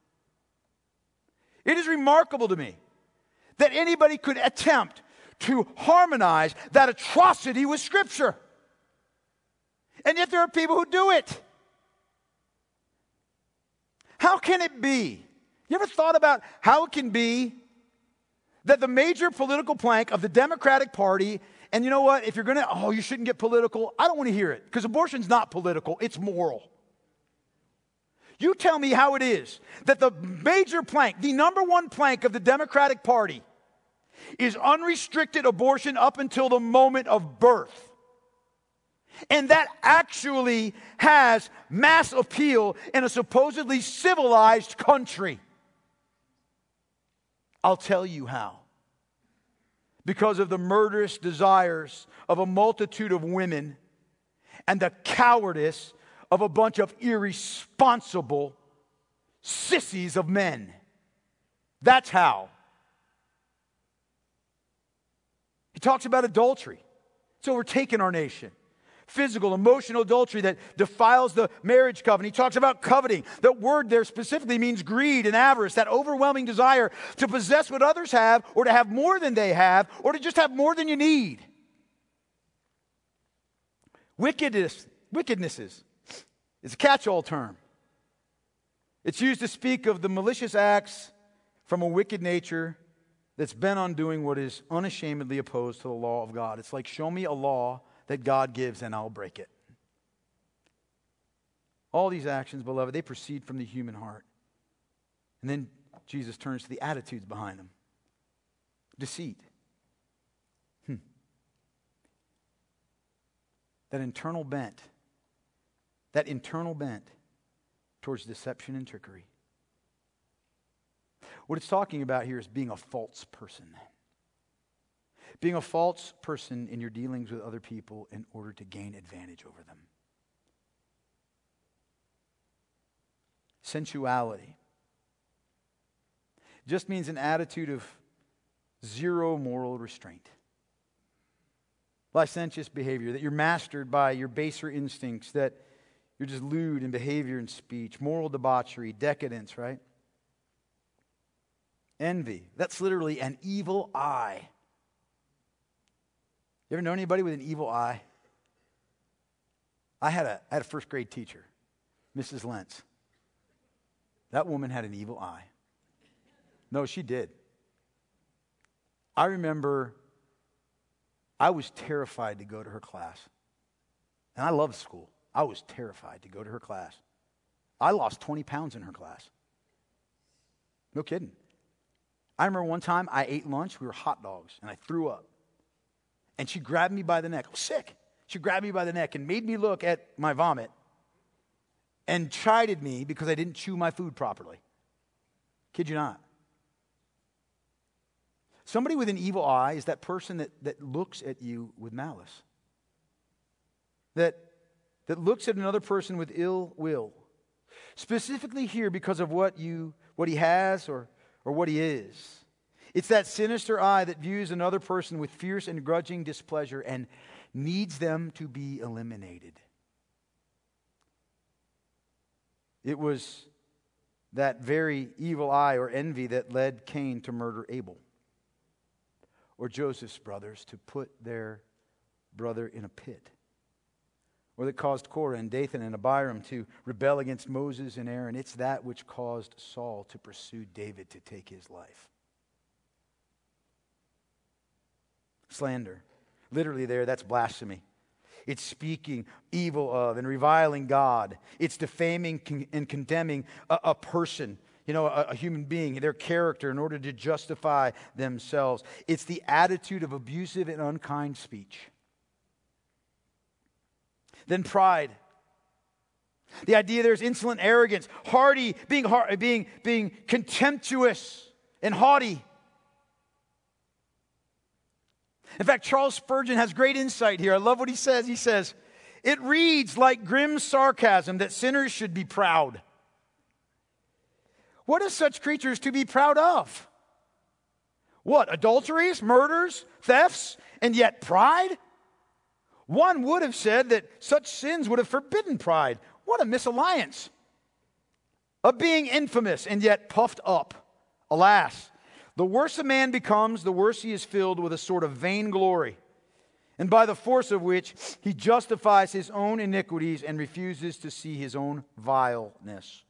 It is remarkable to me that anybody could attempt to harmonize that atrocity with Scripture. And yet there are people who do it. How can it be? You ever thought about how it can be that the major political plank of the Democratic Party, and you know what, if you're going to, you shouldn't get political, I don't want to hear it, because abortion's not political, it's moral. You tell me how it is that the major plank, the number one plank of the Democratic Party is unrestricted abortion up until the moment of birth. And that actually has mass appeal in a supposedly civilized country. I'll tell you how. Because of the murderous desires of a multitude of women and the cowardice of a bunch of irresponsible sissies of men. That's how. He talks about adultery. It's overtaken our nation. Physical, emotional adultery that defiles the marriage covenant. He talks about coveting. The word there specifically means greed and avarice, that overwhelming desire to possess what others have, or to have more than they have, or to just have more than you need. Wickednesses is a catch-all term. It's used to speak of the malicious acts from a wicked nature that's bent on doing what is unashamedly opposed to the law of God. It's like, show me a law that God gives and I'll break it. All these actions, beloved, they proceed from the human heart. And then Jesus turns to the attitudes behind them. Deceit. That internal bent towards deception and trickery. What it's talking about here is being a false person. Being a false person in your dealings with other people in order to gain advantage over them. Sensuality just means an attitude of zero moral restraint. Licentious behavior, that you're mastered by your baser instincts, that you're just lewd in behavior and speech, moral debauchery, decadence, right? Envy, that's literally an evil eye. You ever know anybody with an evil eye? I had a first grade teacher, Mrs. Lentz. That woman had an evil eye. No, she did. I remember I was terrified to go to her class. And I loved school. I was terrified to go to her class. I lost 20 pounds in her class. No kidding. I remember one time I ate lunch, we were hot dogs, and I threw up. And she grabbed me by the neck. I was sick. She grabbed me by the neck and made me look at my vomit and chided me because I didn't chew my food properly. Kid you not. Somebody with an evil eye is that person that looks at you with malice. That looks at another person with ill will. Specifically here because of what he has or what he is. It's that sinister eye that views another person with fierce and grudging displeasure and needs them to be eliminated. It was that very evil eye or envy that led Cain to murder Abel, or Joseph's brothers to put their brother in a pit, or that caused Korah and Dathan and Abiram to rebel against Moses and Aaron. It's that which caused Saul to pursue David to take his life. Slander. Literally there, that's blasphemy. It's speaking evil of and reviling God. It's defaming and condemning a person, a human being, their character in order to justify themselves. It's the attitude of abusive and unkind speech. Then pride. The idea there's insolent arrogance, hardy, being contemptuous and haughty. In fact, Charles Spurgeon has great insight here. I love what he says. He says, it reads like grim sarcasm that sinners should be proud. What is such creatures to be proud of? What, adulteries, murders, thefts, and yet pride? One would have said that such sins would have forbidden pride. What a misalliance. Of being infamous and yet puffed up, Alas, the worse a man becomes, the worse he is filled with a sort of vainglory, and by the force of which he justifies his own iniquities and refuses to see his own vileness.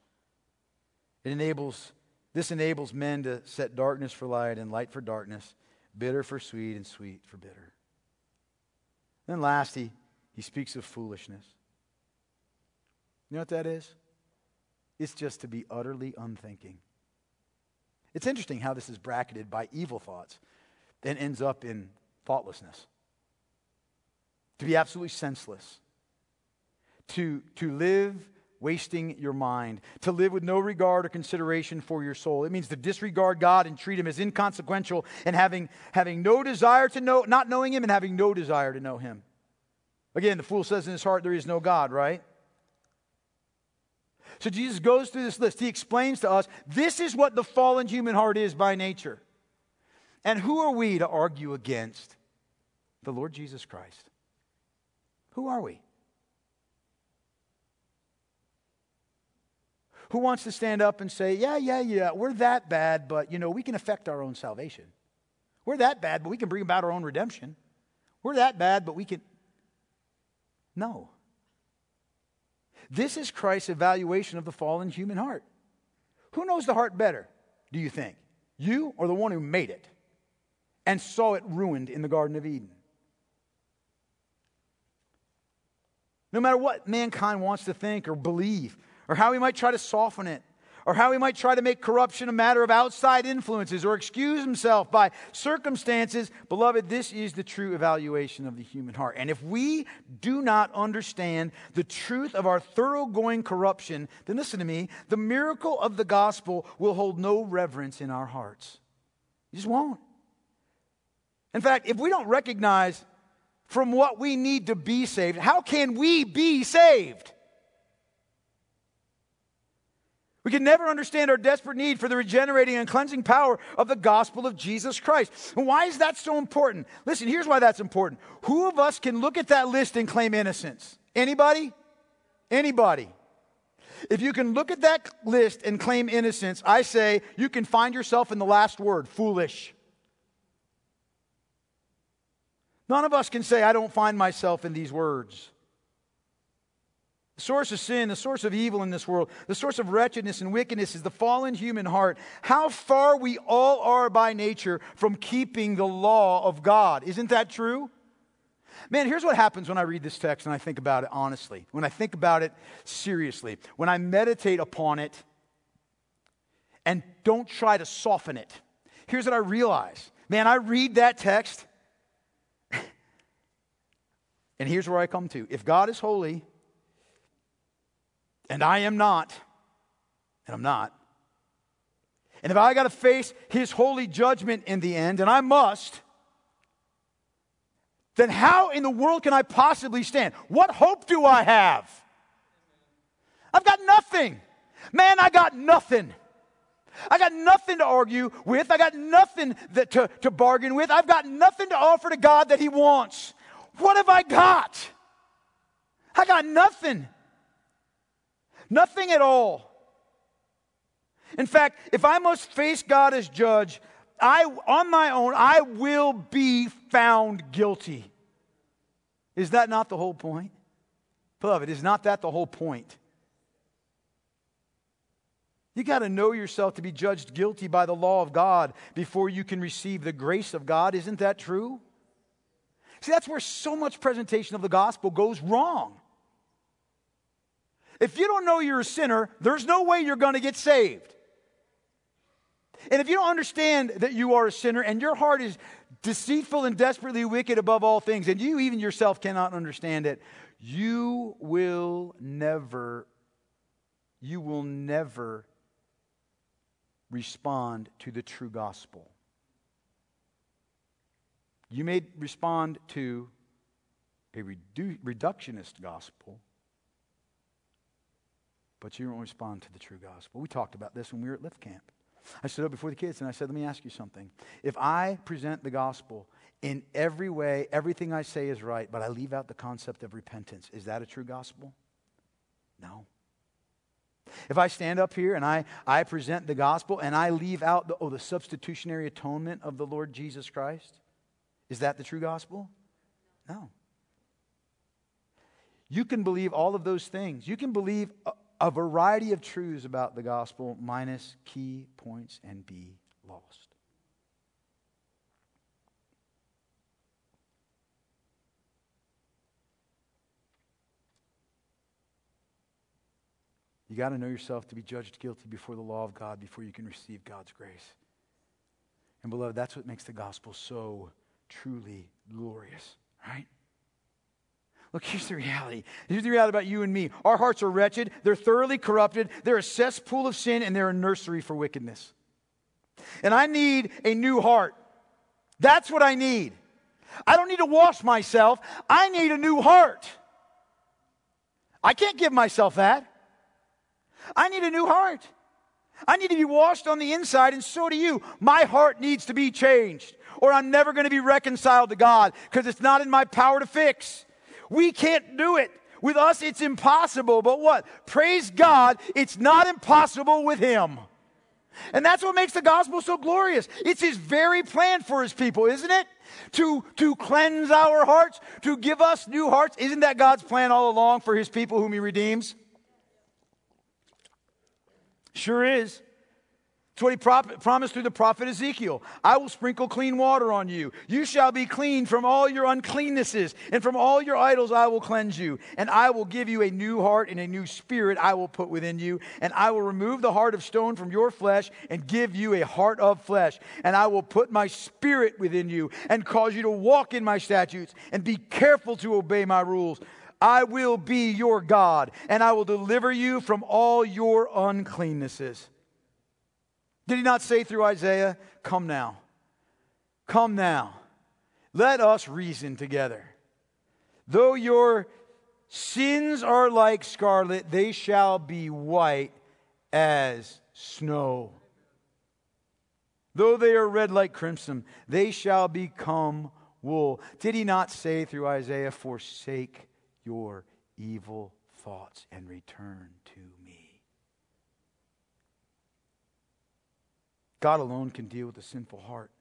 This enables men to set darkness for light and light for darkness, bitter for sweet and sweet for bitter. Then last, he speaks of foolishness. You know what that is? It's just to be utterly unthinking. It's interesting how this is bracketed by evil thoughts and ends up in thoughtlessness. To be absolutely senseless. To live wasting your mind. To live with no regard or consideration for your soul. It means to disregard God and treat Him as inconsequential and having no desire to know, not knowing Him and having no desire to know Him. Again, the fool says in his heart there is no God, right? So Jesus goes through this list. He explains to us, this is what the fallen human heart is by nature. And who are we to argue against the Lord Jesus Christ? Who are we? Who wants to stand up and say, yeah, we're that bad, but, we can affect our own salvation. We're that bad, but we can bring about our own redemption. We're that bad, but we can... No. This is Christ's evaluation of the fallen human heart. Who knows the heart better, do you think? You or the one who made it and saw it ruined in the Garden of Eden? No matter what mankind wants to think or believe, or how he might try to soften it, or how he might try to make corruption a matter of outside influences, or excuse himself by circumstances, beloved, this is the true evaluation of the human heart. And if we do not understand the truth of our thoroughgoing corruption, then listen to me, the miracle of the gospel will hold no reverence in our hearts. You just won't. In fact, if we don't recognize from what we need to be saved, how can we be saved? We can never understand our desperate need for the regenerating and cleansing power of the gospel of Jesus Christ. And why is that so important? Listen, here's why that's important. Who of us can look at that list and claim innocence? Anybody? Anybody. If you can look at that list and claim innocence, I say you can find yourself in the last word, foolish. None of us can say, I don't find myself in these words. The source of sin, the source of evil in this world, the source of wretchedness and wickedness is the fallen human heart. How far we all are by nature from keeping the law of God. Isn't that true? Man, here's what happens when I read this text and I think about it honestly. When I think about it seriously. When I meditate upon it and don't try to soften it. Here's what I realize. Man, I read that text and here's where I come to. If God is holy, and I am not, and I'm not, and if I got to face His holy judgment in the end, and I must, then how in the world can I possibly stand? What hope do I have? I've got nothing. Man, I got nothing. I got nothing to argue with. I got nothing to bargain with. I've got nothing to offer to God that He wants. What have I got? I got nothing. Nothing at all. In fact, if I must face God as judge, on my own, I will be found guilty. Is that not the whole point? Beloved, is not that the whole point? You got to know yourself to be judged guilty by the law of God before you can receive the grace of God. Isn't that true? See, that's where so much presentation of the gospel goes wrong. If you don't know you're a sinner, there's no way you're going to get saved. And if you don't understand that you are a sinner and your heart is deceitful and desperately wicked above all things, and you even yourself cannot understand it, you will never respond to the true gospel. You may respond to a reductionist gospel, but you don't respond to the true gospel. We talked about this when we were at Lift Camp. I stood up before the kids and I said, let me ask you something. If I present the gospel in every way, everything I say is right, but I leave out the concept of repentance, is that a true gospel? No. If I stand up here and I present the gospel and I leave out the substitutionary atonement of the Lord Jesus Christ, is that the true gospel? No. You can believe all of those things. You can believe a variety of truths about the gospel minus key points and be lost. You got to know yourself to be judged guilty before the law of God before you can receive God's grace. And beloved, that's what makes the gospel so truly glorious, right? Look, here's the reality. Here's the reality about you and me. Our hearts are wretched. They're thoroughly corrupted. They're a cesspool of sin, and they're a nursery for wickedness. And I need a new heart. That's what I need. I don't need to wash myself. I need a new heart. I can't give myself that. I need a new heart. I need to be washed on the inside, and so do you. My heart needs to be changed, or I'm never going to be reconciled to God, because it's not in my power to fix. We can't do it. With us, it's impossible. But what? Praise God, it's not impossible with Him. And that's what makes the gospel so glorious. It's His very plan for His people, isn't it? To cleanse our hearts, to give us new hearts. Isn't that God's plan all along for His people whom He redeems? Sure is. It's what He promised through the prophet Ezekiel. I will sprinkle clean water on you. You shall be clean from all your uncleannesses, and from all your idols I will cleanse you. And I will give you a new heart, and a new spirit I will put within you. And I will remove the heart of stone from your flesh and give you a heart of flesh. And I will put my spirit within you and cause you to walk in my statutes and be careful to obey my rules. I will be your God, and I will deliver you from all your uncleannesses. Did He not say through Isaiah, come now, let us reason together. Though your sins are like scarlet, they shall be white as snow. Though they are red like crimson, they shall become wool. Did He not say through Isaiah, forsake your evil thoughts and return to me? God alone can deal with the sinful heart.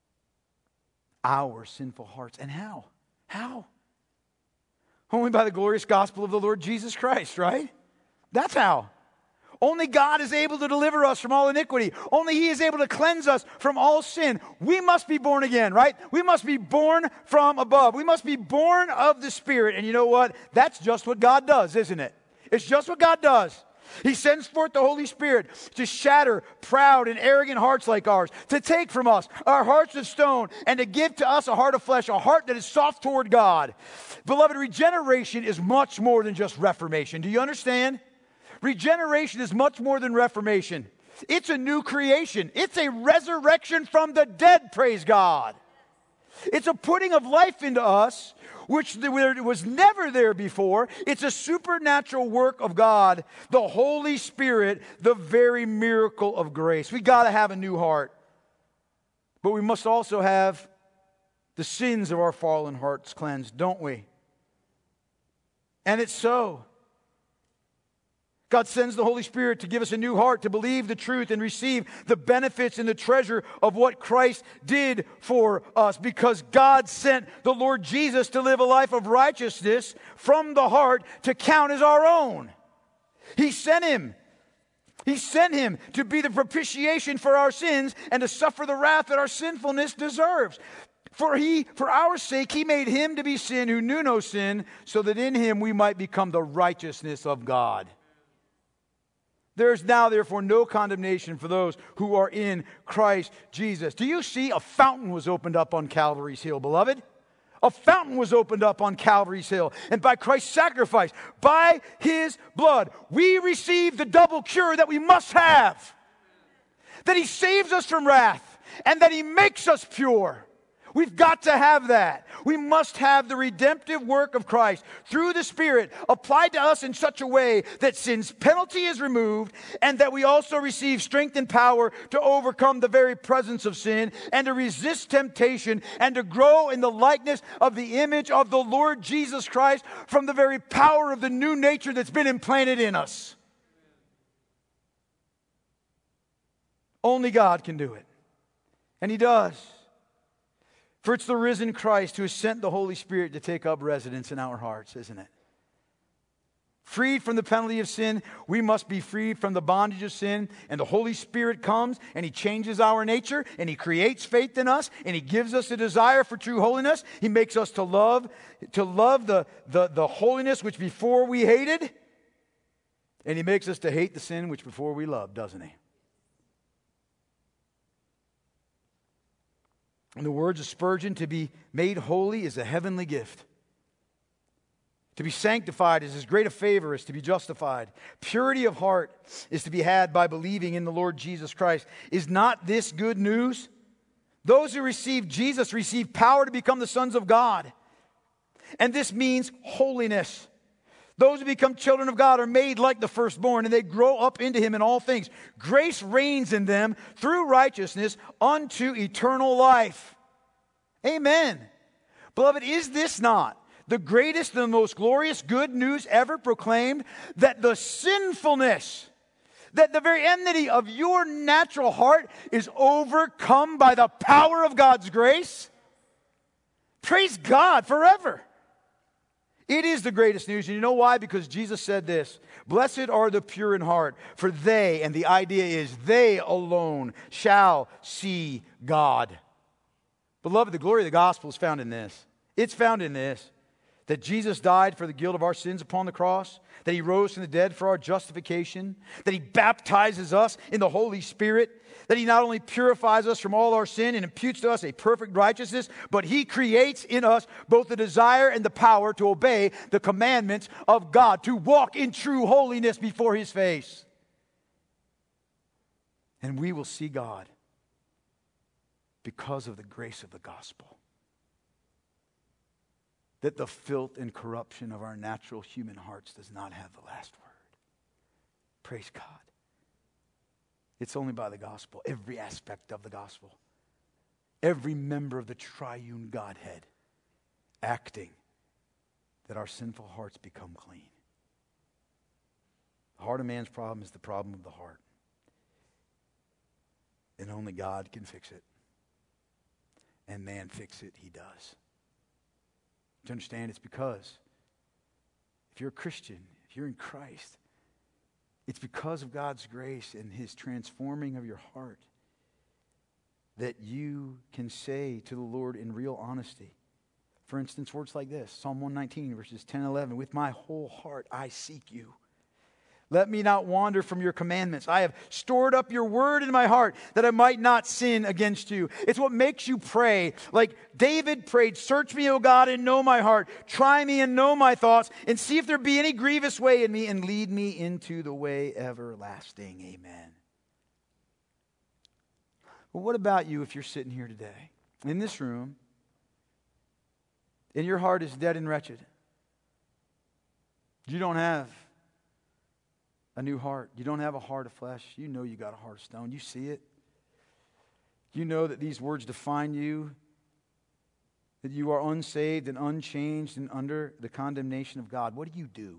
Our sinful hearts. And how? How? Only by the glorious gospel of the Lord Jesus Christ, right? That's how. Only God is able to deliver us from all iniquity. Only He is able to cleanse us from all sin. We must be born again, right? We must be born from above. We must be born of the Spirit. And you know what? That's just what God does, isn't it? It's just what God does. He sends forth the Holy Spirit to shatter proud and arrogant hearts like ours, to take from us our hearts of stone and to give to us a heart of flesh, a heart that is soft toward God. Beloved, regeneration is much more than just reformation. Do you understand? Regeneration is much more than reformation. It's a new creation. It's a resurrection from the dead, praise God. It's a putting of life into us, which was never there before. It's a supernatural work of God, the Holy Spirit, the very miracle of grace. We got to have a new heart. But we must also have the sins of our fallen hearts cleansed, don't we? And it's so. God sends the Holy Spirit to give us a new heart, to believe the truth and receive the benefits and the treasure of what Christ did for us, because God sent the Lord Jesus to live a life of righteousness from the heart to count as our own. He sent Him. He sent Him to be the propitiation for our sins and to suffer the wrath that our sinfulness deserves. For our sake, He made Him to be sin who knew no sin, so that in Him we might become the righteousness of God. There is now, therefore, no condemnation for those who are in Christ Jesus. Do you see? A fountain was opened up on Calvary's Hill, beloved. A fountain was opened up on Calvary's Hill. And by Christ's sacrifice, by His blood, we receive the double cure that we must have. That He saves us from wrath and that He makes us pure. We've got to have that. We must have the redemptive work of Christ through the Spirit applied to us in such a way that sin's penalty is removed and that we also receive strength and power to overcome the very presence of sin and to resist temptation and to grow in the likeness of the image of the Lord Jesus Christ from the very power of the new nature that's been implanted in us. Only God can do it. And He does. For it's the risen Christ who has sent the Holy Spirit to take up residence in our hearts, isn't it? Freed from the penalty of sin, we must be freed from the bondage of sin. And the Holy Spirit comes and He changes our nature and He creates faith in us and He gives us a desire for true holiness. He makes us to love the holiness which before we hated. And He makes us to hate the sin which before we loved, doesn't He? In the words of Spurgeon, to be made holy is a heavenly gift. To be sanctified is as great a favor as to be justified. Purity of heart is to be had by believing in the Lord Jesus Christ. Is not this good news? Those who receive Jesus receive power to become the sons of God. And this means holiness. Those who become children of God are made like the firstborn, and they grow up into Him in all things. Grace reigns in them through righteousness unto eternal life. Amen. Beloved, is this not the greatest and the most glorious good news ever proclaimed? That the sinfulness, that the very enmity of your natural heart is overcome by the power of God's grace? Praise God forever. It is the greatest news. And you know why? Because Jesus said this: blessed are the pure in heart, for they, and the idea is they alone, shall see God. Beloved, the glory of the gospel is found in this. It's found in this: that Jesus died for the guilt of our sins upon the cross, that He rose from the dead for our justification, that He baptizes us in the Holy Spirit, that He not only purifies us from all our sin and imputes to us a perfect righteousness, but He creates in us both the desire and the power to obey the commandments of God, to walk in true holiness before His face. And we will see God because of the grace of the gospel. That the filth and corruption of our natural human hearts does not have the last word. Praise God. It's only by the gospel, every aspect of the gospel, every member of the triune Godhead acting, that our sinful hearts become clean. The heart of man's problem is the problem of the heart. And only God can fix it. And man fix it, He does. To understand, it's because if you're a Christian, if you're in Christ, it's because of God's grace and His transforming of your heart that you can say to the Lord in real honesty. For instance, words like this, Psalm 119, verses 10 and 11, with my whole heart I seek you. Let me not wander from your commandments. I have stored up your word in my heart that I might not sin against you. It's what makes you pray. Like David prayed, search me, O God, and know my heart. Try me and know my thoughts, and see if there be any grievous way in me, and lead me into the way everlasting. Amen. Well, what about you if you're sitting here today, in this room, and your heart is dead and wretched? You don't have a new heart. You don't have a heart of flesh. You know you got a heart of stone. You see it. You know that these words define you, that you are unsaved and unchanged and under the condemnation of God. What do?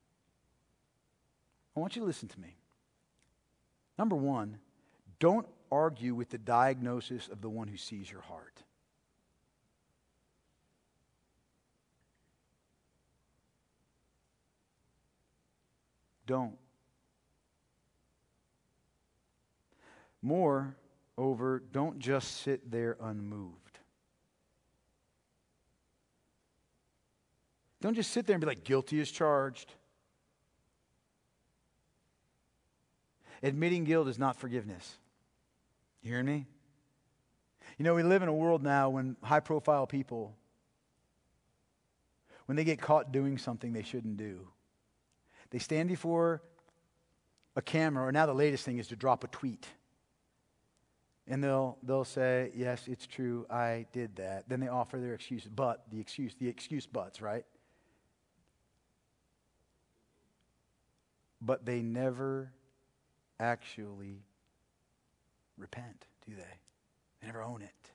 I want you to listen to me. Number one, don't argue with the diagnosis of the one who sees your heart. Don't. Moreover, don't just sit there unmoved. Don't just sit there and be like, guilty as charged. Admitting guilt is not forgiveness. You hearing me? You know, we live in a world now when high-profile people, when they get caught doing something they shouldn't do, they stand before a camera, or now the latest thing is to drop a tweet. And they'll say, yes, it's true, I did that. Then they offer their excuse, but the excuse buts, right? But they never actually repent, do they? They never own it.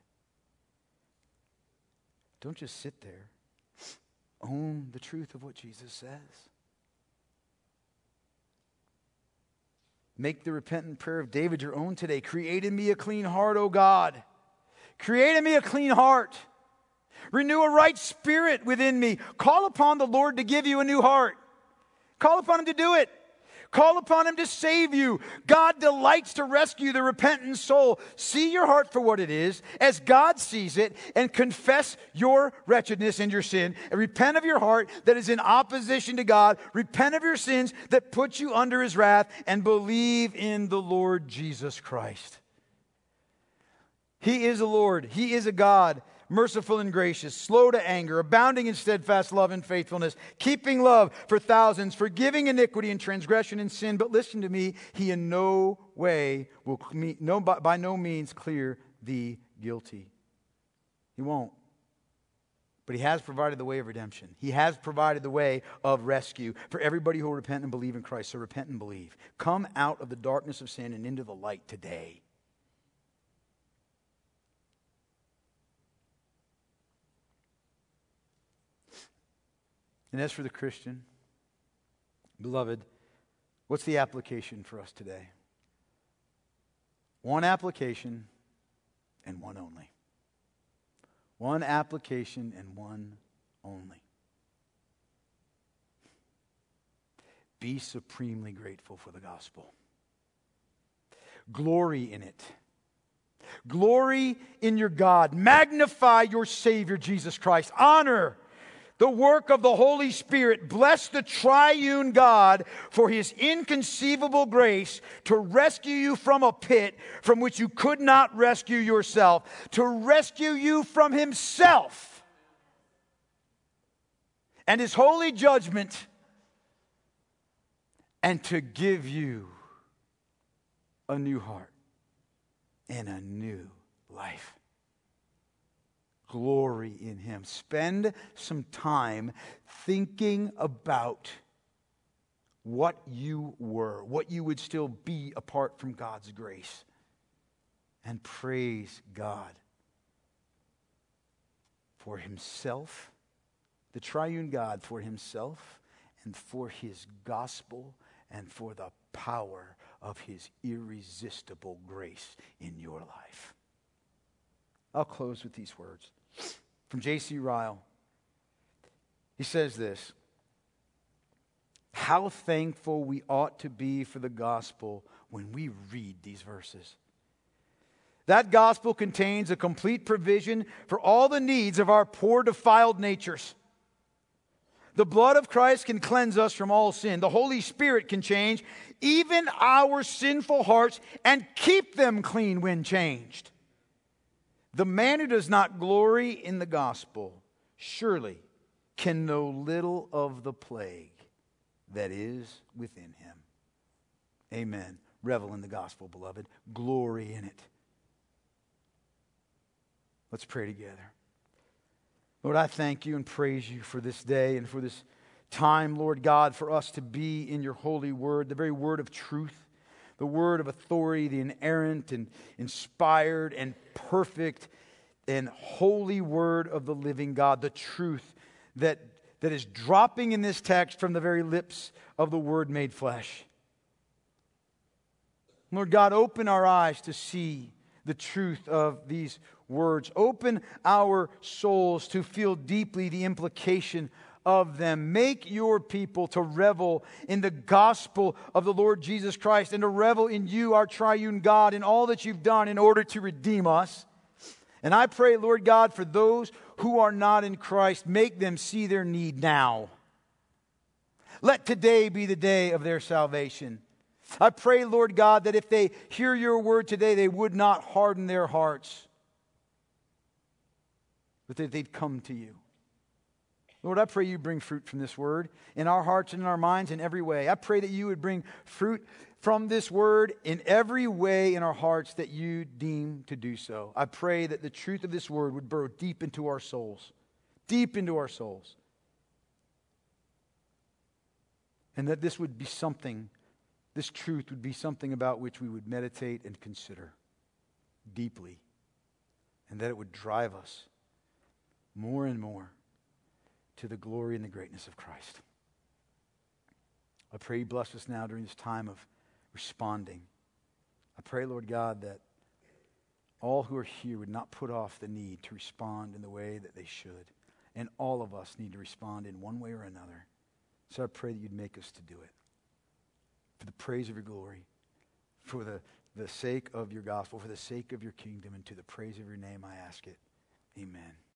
Don't just sit there. Own the truth of what Jesus says. Make the repentant prayer of David your own today. Create in me a clean heart, O God. Create in me a clean heart. Renew a right spirit within me. Call upon the Lord to give you a new heart. Call upon Him to do it. Call upon Him to save you. God delights to rescue the repentant soul. See your heart for what it is, as God sees it, and confess your wretchedness and your sin. And repent of your heart that is in opposition to God. Repent of your sins that put you under His wrath, and believe in the Lord Jesus Christ. He is a Lord. He is a God, merciful and gracious, slow to anger, abounding in steadfast love and faithfulness, keeping love for thousands, forgiving iniquity and transgression and sin. But listen to me, He in no way will, by no means clear the guilty. He won't. But He has provided the way of redemption. He has provided the way of rescue for everybody who will repent and believe in Christ. So repent and believe. Come out of the darkness of sin and into the light today. And as for the Christian, beloved, what's the application for us today? One application and one only. One application and one only. Be supremely grateful for the gospel. Glory in it. Glory in your God. Magnify your Savior, Jesus Christ. Honor the work of the Holy Spirit. Bless the triune God for His inconceivable grace to rescue you from a pit from which you could not rescue yourself, to rescue you from Himself and His holy judgment, and to give you a new heart and a new life. Glory in Him. Spend some time thinking about what you were, what you would still be apart from God's grace. And praise God for Himself, the triune God, for Himself and for His gospel and for the power of His irresistible grace in your life. I'll close with these words. From J.C. Ryle, he says this: how thankful we ought to be for the gospel when we read these verses. That gospel contains a complete provision for all the needs of our poor, defiled natures. The blood of Christ can cleanse us from all sin. The Holy Spirit can change even our sinful hearts and keep them clean when changed. The man who does not glory in the gospel surely can know little of the plague that is within him. Amen. Revel in the gospel, beloved. Glory in it. Let's pray together. Lord, I thank You and praise You for this day and for this time, Lord God, for us to be in Your holy word, the very word of truth, the word of authority, the inerrant and inspired and perfect and holy word of the living God, the truth that is dropping in this text from the very lips of the Word made flesh. Lord God, open our eyes to see the truth of these words. Open our souls to feel deeply the implication of them. Make Your people to revel in the gospel of the Lord Jesus Christ and to revel in You, our triune God, in all that You've done in order to redeem us. And I pray, Lord God, for those who are not in Christ, make them see their need now. Let today be the day of their salvation. I pray, Lord God, that if they hear Your word today, they would not harden their hearts, but that they'd come to You. Lord, I pray You bring fruit from this word in our hearts and in our minds in every way. I pray that You would bring fruit from this word in every way in our hearts that You deem to do so. I pray that the truth of this word would burrow deep into our souls. Deep into our souls. And that this would be something, this truth would be something about which we would meditate and consider deeply. And that it would drive us more and more to the glory and the greatness of Christ. I pray You bless us now during this time of responding. I pray, Lord God, that all who are here would not put off the need to respond in the way that they should. And all of us need to respond in one way or another. So I pray that you'd make us to do it. For the praise of your glory, for the sake of your gospel, for the sake of your kingdom, and to the praise of your name, I ask it. Amen.